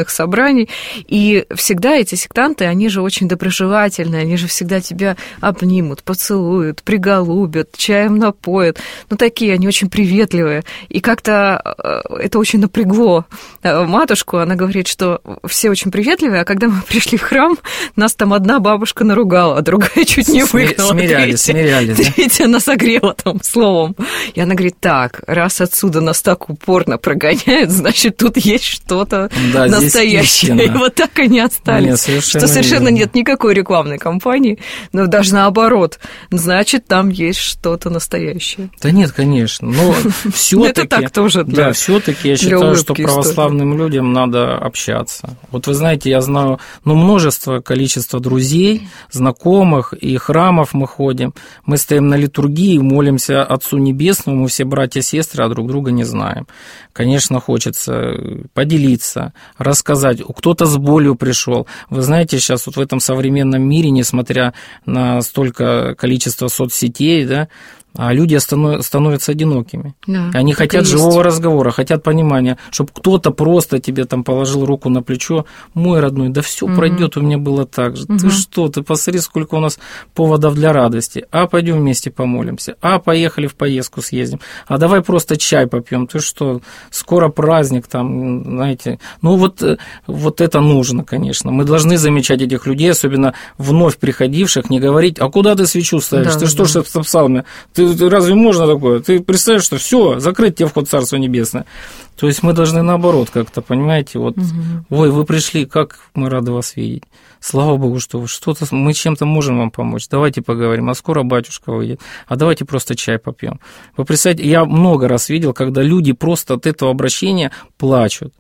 этих собраний, и всегда эти сектанты, они же очень доброжелательные, они же всегда тебя обнимут, поцелуют, приголубят, чаем напоят, ну, такие, они очень приветливые, и как-то это очень напрягло матушку, она говорит, что все очень приветливые, а когда мы пришли в храм, нас там одна бабушка наругала, а другая чуть не выгнала. Смирялись, третья, смирялись, да? Третья нас огрела там словом. И она говорит, так, раз отсюда нас так упорно прогоняют, значит, тут есть что-то да, настоящее. И вот так они остались. Нет, совершенно что совершенно верно. Нет никакой рекламной кампании, но даже наоборот, значит, там есть что-то настоящее. Да нет, конечно, но все-таки... Это так тоже для Да, все-таки я считаю, что православным людям надо общаться. Вот вы знаете, я знаю, ну, множество, количество друзей, знакомых, и храмов мы ходим, мы стоим на литургии, молимся Отцу Небесному, мы все братья и сестры, а друг друга не знаем. Конечно, хочется поделиться, рассказать. Кто-то с болью пришел. Вы знаете, сейчас вот в этом современном мире, несмотря на столько количества соцсетей, да, а люди становятся одинокими. Да, они хотят живого разговора, хотят понимания, чтобы кто-то просто тебе там положил руку на плечо. Мой родной, да все угу. пройдет, у меня было так же. Угу. Ты что, ты посмотри, сколько у нас поводов для радости. А пойдем вместе помолимся. А поехали в поездку съездим. А давай просто чай попьем. Ты что, скоро праздник там, знаете. Ну вот, вот это нужно, конечно. Мы должны замечать этих людей, особенно вновь приходивших, не говорить, а куда ты свечу ставишь? Да, ты что, да. что псалме? Ты, разве можно такое? Ты представляешь, что все, закрыть тебе вход в Царство Небесное. То есть мы должны наоборот как-то, понимаете, вот, угу. ой, вы пришли, как мы рады вас видеть. Слава Богу, что вы что-то, мы чем-то можем вам помочь. Давайте поговорим, а скоро батюшка выйдет, а давайте просто чай попьем. Вы представляете, я много раз видел, когда люди просто от этого обращения плачут.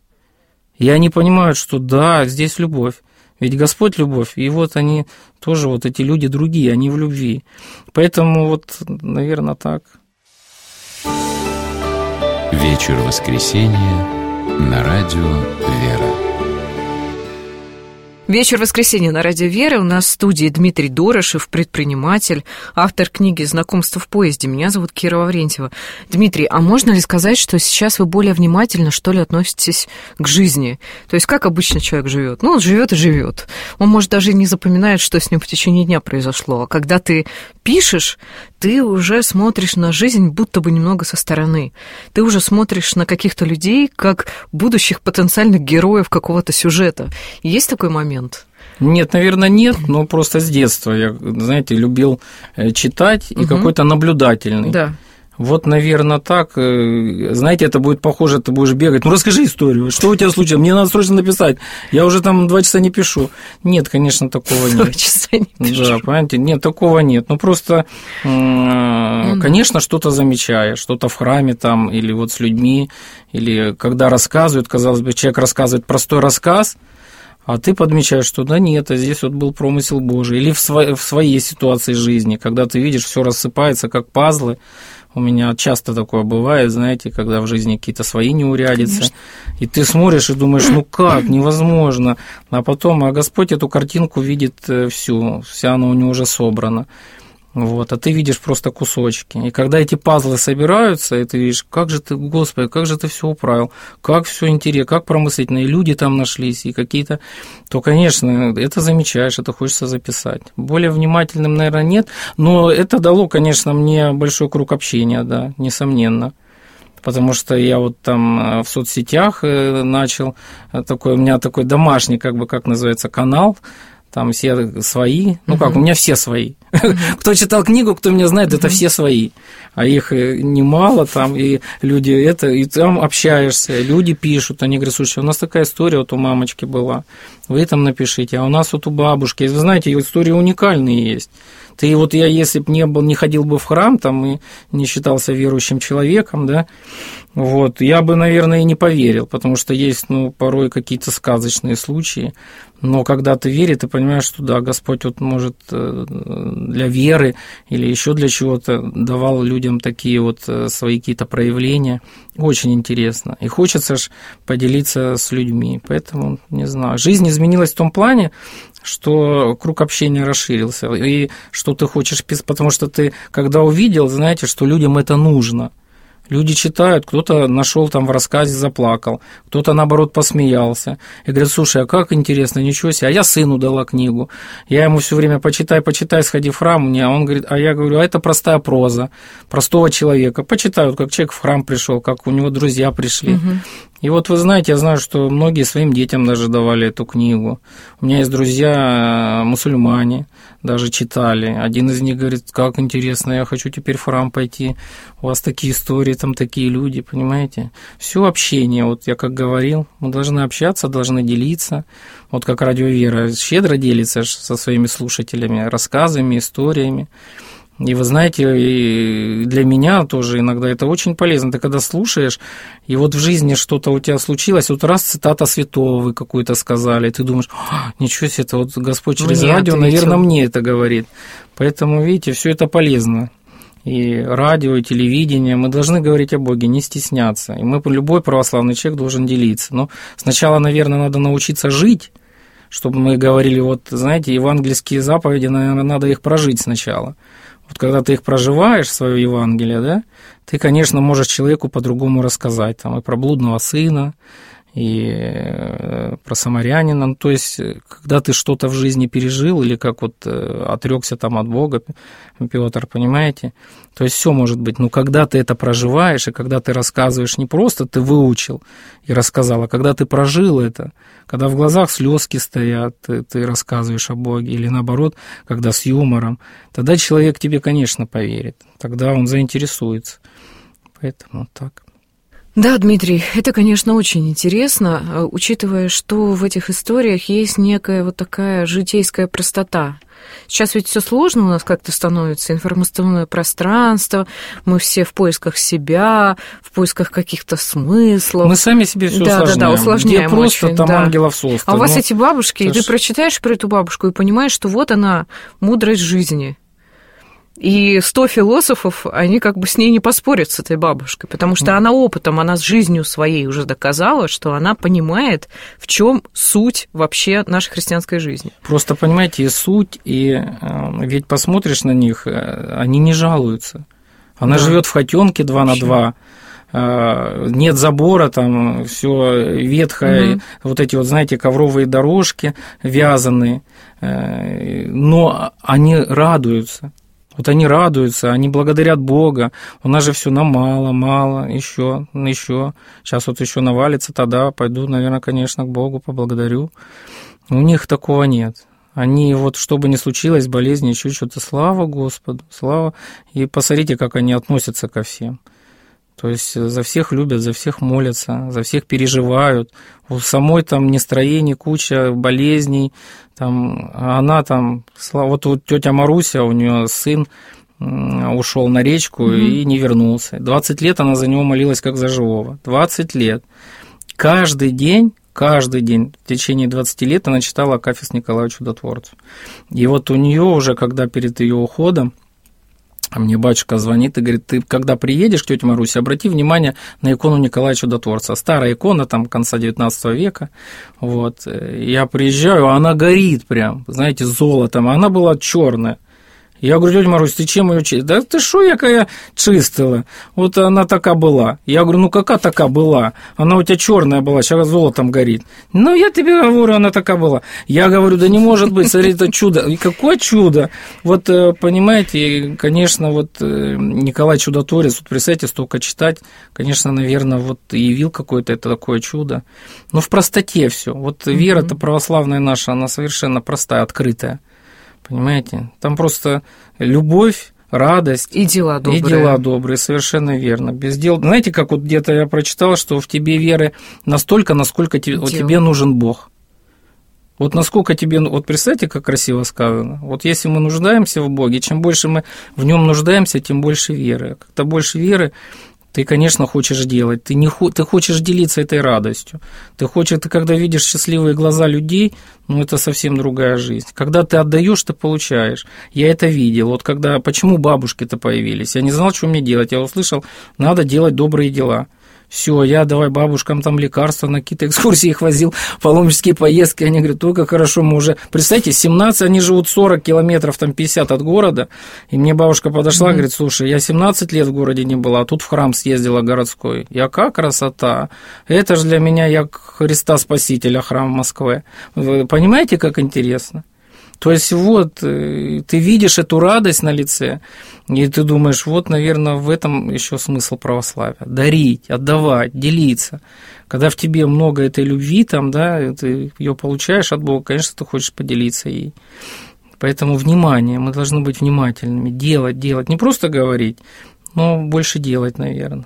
И они понимают, что да, здесь любовь. Ведь Господь – любовь, и вот они тоже, вот эти люди другие, они в любви. Поэтому вот, наверное, так. Вечер воскресенья на радио «Вера». Вечер воскресенья на радио «Вера». У нас в студии Дмитрий Дорошев, предприниматель, автор книги «Знакомство в поезде». Меня зовут Кира Лаврентьева. Дмитрий, а можно ли сказать, что сейчас вы более внимательно, что ли, относитесь к жизни? То есть как обычно человек живет? Ну, он живет и живет. Он, может, даже не запоминает, что с ним в течение дня произошло. А когда ты пишешь, ты уже смотришь на жизнь будто бы немного со стороны. Ты уже смотришь на каких-то людей, как будущих потенциальных героев какого-то сюжета. Есть такой момент? Нет, наверное, нет, но просто с детства я, знаете, любил читать и угу. какой-то наблюдательный. Да. Вот, наверное, так. Знаете, это будет похоже, ты будешь бегать. Ну, расскажи историю. Что у тебя случилось? Мне надо срочно написать. Я уже там два часа не пишу. Нет, конечно, такого нет. Два часа не пишу. Да, понимаете? Нет, такого нет. Ну, просто, конечно, что-то замечаешь. Что-то в храме там, или вот с людьми, или когда рассказывают, казалось бы, человек рассказывает простой рассказ, а ты подмечаешь, что да нет, а здесь вот был промысел Божий. Или в, сво- в своей ситуации жизни, когда ты видишь, все рассыпается, как пазлы. У меня часто такое бывает, знаете, когда в жизни какие-то свои неурядицы. Конечно. И ты смотришь и думаешь, ну как, невозможно. А потом, а Господь эту картинку видит всю, вся она у него уже собрана. Вот, а ты видишь просто кусочки. И когда эти пазлы собираются, и ты видишь, как же ты, Господи, как же ты все управил, как все интересно, как промыслительно, и люди там нашлись, и какие-то, то, конечно, это замечаешь, это хочется записать. Более внимательным, наверное, нет, но это дало, конечно, мне большой круг общения, да, несомненно. Потому что я вот там в соцсетях начал, такой, у меня такой домашний, как бы, как называется, канал, там все свои, ну как, uh-huh. у меня все свои. Uh-huh. Кто читал книгу, кто меня знает, uh-huh. это все свои. А их немало там, и люди это, и там общаешься, люди пишут, они говорят, слушай, у нас такая история вот у мамочки была, вы там напишите, а у нас вот у бабушки, вы знаете, истории уникальные есть. Ты вот я, если бы не был, не ходил бы в храм, там, и не считался верующим человеком, да, вот, я бы, наверное, и не поверил, потому что есть, ну, порой какие-то сказочные случаи, но когда ты веришь, ты понимаешь, что да, Господь вот может для веры или еще для чего-то давал людям такие вот свои какие-то проявления, очень интересно, и хочется ж поделиться с людьми, поэтому, не знаю, жизнь изменилась в том плане, что круг общения расширился, и что ты хочешь писать, потому что ты, когда увидел, знаете, что людям это нужно, Люди читают, кто-то нашел там в рассказе, заплакал, кто-то, наоборот, посмеялся. И говорит, слушай, а как интересно, ничего себе, а я сыну дала книгу. Я ему все время почитай, почитай, сходи в храм мне, а он говорит, а я говорю, а это простая проза простого человека. Почитают, как человек в храм пришел, как у него друзья пришли. Угу. И вот вы знаете, я знаю, что многие своим детям даже давали эту книгу. У меня есть друзья мусульмане, даже читали. Один из них говорит, как интересно, я хочу теперь в храм пойти. У вас такие истории, там такие люди, понимаете? Все общение, вот я как говорил, мы должны общаться, должны делиться. Вот как Радио Вера щедро делится со своими слушателями рассказами, историями. И вы знаете, и для меня тоже иногда это очень полезно. Ты когда слушаешь, и вот в жизни что-то у тебя случилось, вот раз цитата святого вы какую-то сказали, ты думаешь, ничего себе, это вот Господь через мне радио, ответил. Наверное, мне это говорит. Поэтому, видите, все это полезно. И радио, и телевидение, мы должны говорить о Боге, не стесняться. И мы, любой православный человек должен делиться. Но сначала, наверное, надо научиться жить, чтобы мы говорили, вот, знаете, евангельские заповеди, наверное, надо их прожить сначала. Вот когда ты их проживаешь, свое Евангелие, да, ты, конечно, можешь человеку по-другому рассказать, там, и про блудного сына, и про самарянина. Ну, то есть, когда ты что-то в жизни пережил, или как вот отрекся там от Бога, Петр, понимаете? То есть, все может быть. Но когда ты это проживаешь, и когда ты рассказываешь не просто ты выучил и рассказал, а когда ты прожил это, когда в глазах слезки стоят, ты, ты рассказываешь о Боге, или наоборот, когда с юмором, тогда человек тебе, конечно, поверит, тогда он заинтересуется. Поэтому так. Да, Дмитрий, это, конечно, очень интересно, учитывая, что в этих историях есть некая вот такая житейская простота. Сейчас ведь все сложно у нас как-то становится, информационное пространство, мы все в поисках себя, в поисках каких-то смыслов. Мы сами себе все да, усложняем. Да, да, усложняем. Где просто очень, там да. ангелов состав. А у вас ну, эти бабушки, и ты ж... прочитаешь про эту бабушку и понимаешь, что вот она, мудрость жизни. И сто философов, они как бы с ней не поспорят, с этой бабушкой, потому что она опытом, она с жизнью своей уже доказала, что она понимает, в чем суть вообще нашей христианской жизни. Просто понимаете, и суть, и ведь посмотришь на них, они не жалуются. Она да. живет в хотенке два на два. Нет забора, там все ветхое, угу. вот эти вот, знаете, ковровые дорожки вязаные, но они радуются. Вот они радуются, они благодарят Бога. У нас же все на мало, мало, еще, еще. Сейчас вот еще навалится, тогда пойду, наверное, конечно, к Богу поблагодарю. У них такого нет. Они вот, что бы ни случилось, болезни, еще что-то, слава Господу, слава. И посмотрите, как они относятся ко всем. То есть за всех любят, за всех молятся, за всех переживают. У самой там настроение, куча болезней. Там, она там, вот, вот тетя Маруся, у нее сын ушел на речку mm-hmm. и не вернулся. двадцать лет она за него молилась как за живого. двадцать лет. Каждый день, каждый день в течение двадцати лет она читала Акафист Николаю Чудотворцу. И вот у нее уже, когда перед ее уходом, а мне батюшка звонит и говорит, ты когда приедешь к тете Марусе, обрати внимание на икону Николая Чудотворца. Старая икона, там, конца девятнадцатого века. Вот. Я приезжаю, а она горит прям, знаете, золотом. А она была черная. Я говорю, тетя Марусь, ты чем ее чистила? Да ты что, якая чистила? Вот она такая была. Я говорю, ну какая такая была? Она у тебя черная была, сейчас золотом горит. Ну, я тебе говорю, она такая была. Я говорю, да не может быть, смотри, это чудо. И какое чудо? Вот, понимаете, конечно, вот Николай Чудотворец, вот представьте, столько читать, конечно, наверное, вот явил какое-то это такое чудо. Но в простоте все. Вот вера-то православная наша, она совершенно простая, открытая. Понимаете? Там просто любовь, радость. И дела добрые. И дела добрые, совершенно верно. Без дел. Знаете, как вот где-то я прочитал, что в тебе веры настолько, насколько тебе, вот тебе нужен Бог. Вот насколько тебе... Вот представьте, как красиво сказано. Вот если мы нуждаемся в Боге, чем больше мы в нем нуждаемся, тем больше веры. Когда больше веры, ты, конечно, хочешь делать, ты, не, ты хочешь делиться этой радостью. Ты хочешь, ты когда видишь счастливые глаза людей, ну, это совсем другая жизнь. Когда ты отдаешь, ты получаешь. Я это видел. Вот когда, почему бабушки-то появились? Я не знал, что мне делать. Я услышал, надо делать добрые дела. Все, я давай бабушкам там лекарства, на какие-то экскурсии их возил, паломнические поездки. Они говорят, только хорошо, мы уже... Представьте, семнадцать, они живут сорок километров, там пятьдесят от города. И мне бабушка подошла, mm-hmm. говорит, слушай, я семнадцать лет в городе не была, а тут в храм съездила городской. Я как красота! Это же для меня, я Христа Спасителя, храм в Москве. Вы понимаете, как интересно? То есть вот, ты видишь эту радость на лице, и ты думаешь, вот, наверное, в этом еще смысл православия. Дарить, отдавать, делиться. Когда в тебе много этой любви, там, да, ты ее получаешь от Бога, конечно, ты хочешь поделиться ей. Поэтому внимание, мы должны быть внимательными, делать, делать. Не просто говорить, но больше делать, наверное.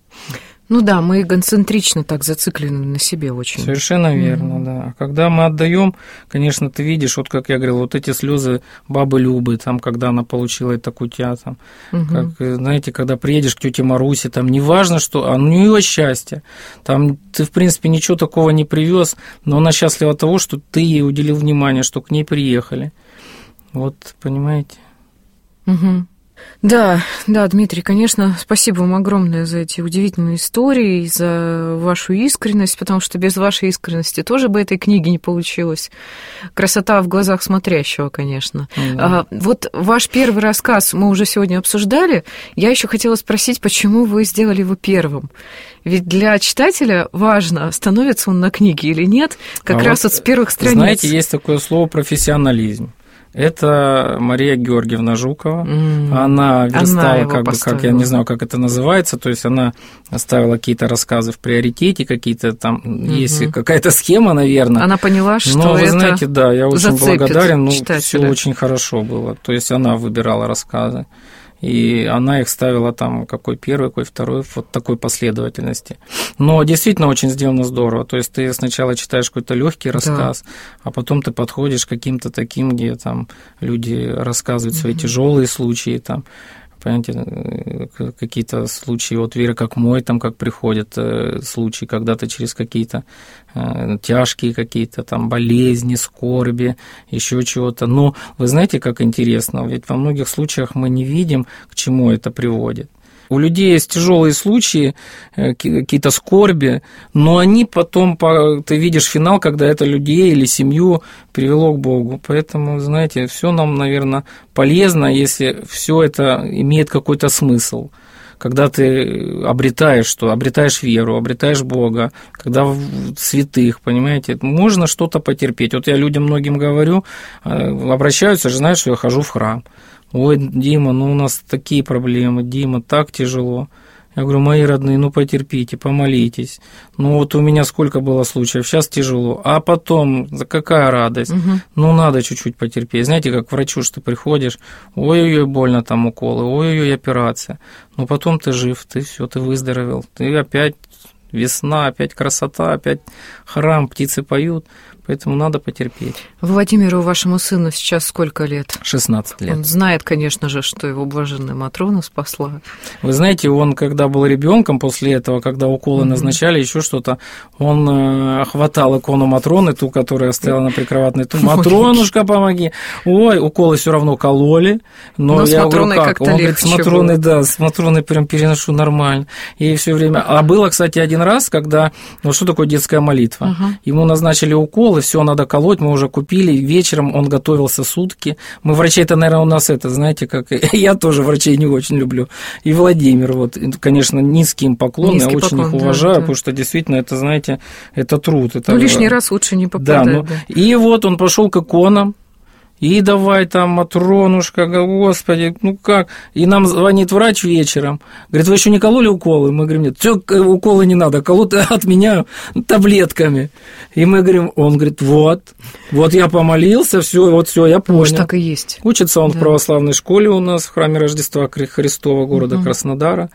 Ну да, мы эгоцентрично так зациклены на себе очень. Совершенно верно, mm-hmm. да. Когда мы отдаем, конечно, ты видишь, вот как я говорил, вот эти слезы бабы Любы, там, когда она получила это кутя, там, mm-hmm. как, знаете, когда приедешь к тете Марусе, там, неважно, что, а у нее счастье, там, ты, в принципе, ничего такого не привез, но она счастлива от того, что ты ей уделил внимание, что к ней приехали. Вот, понимаете? Угу. Да, да, Дмитрий, конечно, спасибо вам огромное за эти удивительные истории, за вашу искренность, потому что без вашей искренности тоже бы этой книги не получилось. Красота в глазах смотрящего, конечно. Да. А, вот ваш первый рассказ мы уже сегодня обсуждали. Я еще хотела спросить, почему вы сделали его первым? Ведь для читателя важно, становится он на книге или нет, как а раз вот, вот с первых страниц. Знаете, есть такое слово «профессионализм». Это Мария Георгиевна Жукова. Mm. Она верстала, она как бы, как я не знаю, как это называется, то есть она оставила какие-то рассказы в приоритете, какие-то там, mm-hmm. есть какая-то схема, наверное. Она поняла, что Но, вы это знаете, да, я очень благодарен, ну, читателя. Все очень хорошо было. То есть она выбирала рассказы. И она их ставила там, какой первый, какой второй, вот такой последовательности. Но действительно очень сделано здорово. То есть ты сначала читаешь какой-то легкий рассказ, да. а потом ты подходишь к каким-то таким, где там люди рассказывают свои угу. тяжелые случаи, там, понимаете, какие-то случаи, вот Вера, как мой, там, как приходят случаи, когда ты через какие-то тяжкие какие-то там болезни, скорби, еще чего-то. Но вы знаете, как интересно, ведь во многих случаях мы не видим, к чему это приводит. У людей есть тяжелые случаи, какие-то скорби, но они потом, ты видишь финал, когда это людей или семью привело к Богу. Поэтому, знаете, все нам, наверное, полезно, если все это имеет какой-то смысл. Когда ты обретаешь что? Обретаешь веру, обретаешь Бога, когда в святых, понимаете, можно что-то потерпеть. Вот я людям многим говорю, обращаются же, знаешь, что я хожу в храм. Ой, Дима, ну у нас такие проблемы, Дима, так тяжело. Я говорю, мои родные, ну потерпите, помолитесь. Ну вот у меня сколько было случаев, сейчас тяжело. А потом, какая радость. Угу. Ну надо чуть-чуть потерпеть. Знаете, как к врачу, что ты приходишь, ой-ой-ой, больно там уколы, ой-ой-ой, операция. Но потом ты жив, ты все, ты выздоровел. Ты опять весна, опять красота, опять храм, птицы поют. Поэтому надо потерпеть. Владимиру, вашему сыну, сейчас сколько лет? шестнадцать лет. Он знает, конечно же, что его блаженная Матрона спасла. Вы знаете, он, когда был ребенком после этого, когда уколы mm-hmm. назначали, еще что-то, он э, хватал икону Матроны, ту, которая стояла на прикроватной, ту, Матронушка, помоги. Ой, уколы все равно кололи. Но, но я с Матроной говорю, как? Он говорит, с Матроной, да, с Матроной прям переношу нормально. И все время. А было, кстати, один раз, когда, ну что такое детская молитва? Uh-huh. Ему назначили уколы, все надо колоть, мы уже купили, вечером он готовился сутки. Мы врачей-то, наверное, у нас это, знаете, как я тоже врачей не очень люблю. И Владимир, вот, конечно, низкий им поклон, низкий я очень поклон, их уважаю, да, потому да. что действительно это, знаете, это труд. Это, ну, лишний раз лучше не попадать. Да, ну, да. И вот он пошел к иконам. И давай там, Матронушка, господи, ну как? И нам звонит врач вечером, говорит, вы еще не кололи уколы? Мы говорим, нет, все, уколы не надо, колоть отменяю таблетками. И мы говорим, он говорит, вот, вот я помолился, все, вот все, я понял. Может, так и есть. Учится он да. в православной школе у нас, в храме Рождества Христова города угу. Краснодара.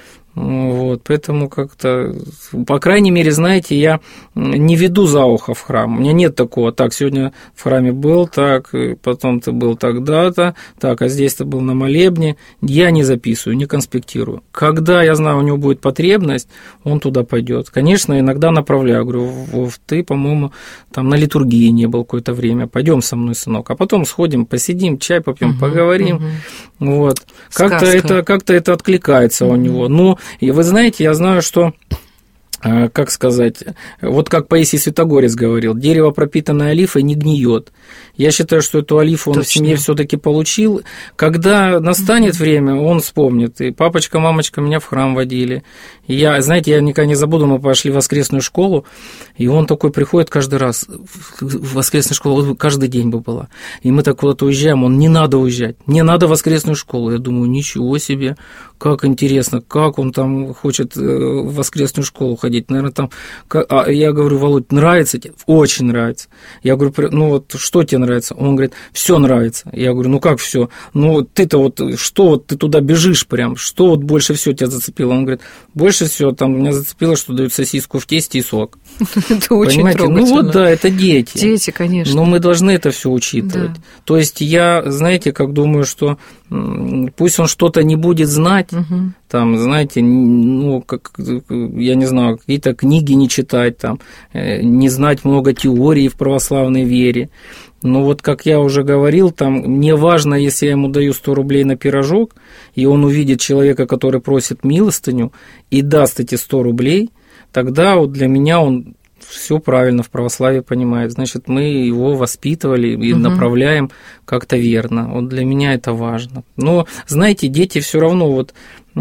Вот, поэтому как-то, по крайней мере, знаете, я не веду за ухо в храм. У меня нет такого, так, сегодня в храме был, так, потом ты был тогда-то, так, а здесь ты был на молебне. Я не записываю, не конспектирую. Когда я знаю, у него будет потребность, он туда пойдет. Конечно, иногда направляю, говорю, Вов, ты, по-моему, там на литургии не был какое-то время, пойдем со мной, сынок, а потом сходим, посидим, чай попьем, угу, поговорим. Угу. Вот. Как-то это, как-то это откликается угу. у него. Ну, и вы знаете, я знаю, что как сказать, вот как Паисий Святогорец говорил, дерево, пропитанное олифой, не гниет. Я считаю, что эту олифу он Точно. в семье все-таки получил. Когда настанет mm-hmm. время, он вспомнит. И папочка, мамочка меня в храм водили. И я, знаете, я никогда не забуду, мы пошли в воскресную школу, и он такой приходит каждый раз в воскресную школу, вот каждый день бы была. И мы так куда-то уезжаем, он, не надо уезжать, мне надо в воскресную школу. Я думаю, ничего себе, как интересно, как он там хочет в воскресную школу ходить. Наверное, там... А я говорю, Володь, нравится тебе? Очень нравится. Я говорю, ну вот что тебе нравится? Он говорит, все нравится. Я говорю, ну как все? Ну ты-то вот, что вот ты туда бежишь прям? Что вот больше всего тебя зацепило? Он говорит, больше всего там меня зацепило, что дают сосиску в тесте и сок. Это очень трогательно. Ну вот да, это дети. Дети, конечно. Но мы должны это все учитывать. Да. То есть я, знаете, как думаю, что пусть он что-то не будет знать, угу. там, знаете, ну, как, я не знаю, какие-то книги не читать, там, не знать много теорий в православной вере. Но вот, как я уже говорил, там, мне важно, если я ему даю сто рублей на пирожок, и он увидит человека, который просит милостыню, и даст эти сто рублей, тогда вот для меня он все правильно в православии понимает. Значит, мы его воспитывали и угу. направляем как-то верно. Вот для меня это важно. Но, знаете, дети все равно, вот у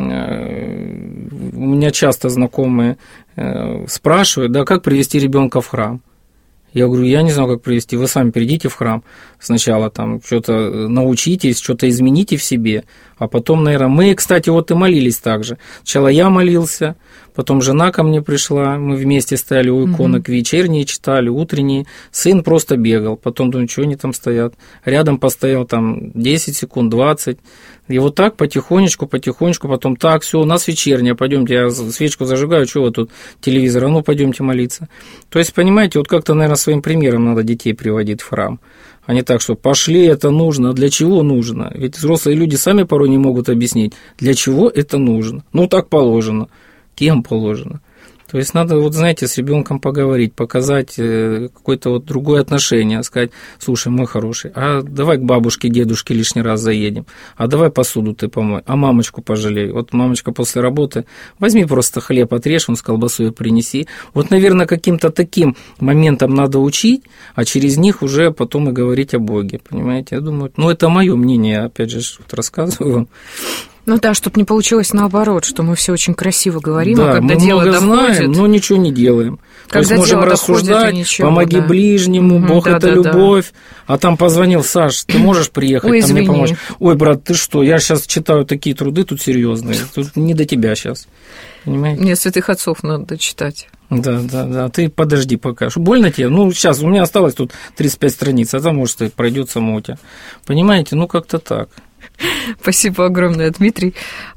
меня часто знакомые спрашивают, да, как привести ребенка в храм. Я говорю, я не знаю, как привести. Вы сами придите в храм сначала, там, что-то научитесь, что-то измените в себе, а потом, наверное, мы, кстати, вот и молились так же. Сначала я молился, потом жена ко мне пришла, мы вместе стояли у иконок, mm-hmm. вечерние читали, утренние. Сын просто бегал, потом думаю, что они там стоят. Рядом постоял там десять секунд, двадцать. И вот так потихонечку, потихонечку, потом так, все, у нас вечерняя, пойдемте, я свечку зажигаю, что вы тут, телевизор, а ну, пойдемте молиться. То есть, понимаете, вот как-то, наверное, своим примером надо детей приводить в храм, а не так, что пошли, это нужно, а для чего нужно? Ведь взрослые люди сами порой не могут объяснить, для чего это нужно. Ну, так положено, кем положено. То есть надо, вот знаете, с ребенком поговорить, показать какое-то вот другое отношение, сказать, слушай, мой хороший, а давай к бабушке, дедушке лишний раз заедем, а давай посуду ты помой, а мамочку пожалей. Вот мамочка после работы, возьми просто хлеб отрежь, он с колбасой принеси. Вот, наверное, каким-то таким моментом надо учить, а через них уже потом и говорить о Боге, понимаете? Я думаю, ну, это мое мнение, я опять же вот рассказываю вам. Ну да, чтобы не получилось наоборот, что мы все очень красиво говорим, да, а когда мы дело много доходит... знаем, но ничего не делаем. Когда То есть можем рассуждать, ничего, помоги да. ближнему, угу, Бог да, это да, любовь, да. А там позвонил, Саш, ты можешь приехать, Ой, там извини. мне помочь? Ой, брат, ты что, я сейчас читаю такие труды тут серьезные, тут не до тебя сейчас, понимаете? Мне святых отцов надо читать. Да, да, да, ты подожди пока. Что, больно тебе? Ну, сейчас, у меня осталось тут тридцать пять страниц, а там, может, и пройдет само у тебя. Понимаете, ну, как-то так. Спасибо огромное, Дмитрий.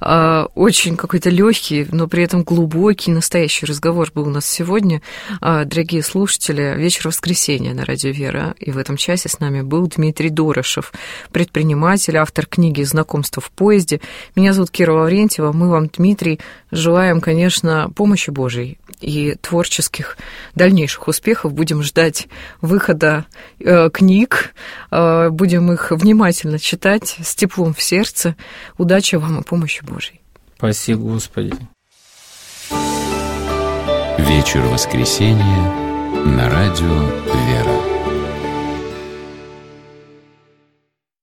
Очень какой-то легкий, но при этом глубокий, настоящий разговор был у нас сегодня. Дорогие слушатели, вечер воскресенья на Радио Вера, и в этом часе с нами был Дмитрий Дорошев, предприниматель, автор книги «Знакомство в поезде». Меня зовут Кира Лаврентьева. Мы вам, Дмитрий, желаем, конечно, помощи Божией и творческих дальнейших успехов. Будем ждать выхода э, книг, э, будем их внимательно читать с теплом в сердце. Удачи вам и помощи Божией. Спасибо, Господи. Вечер воскресенья на Радио Вера.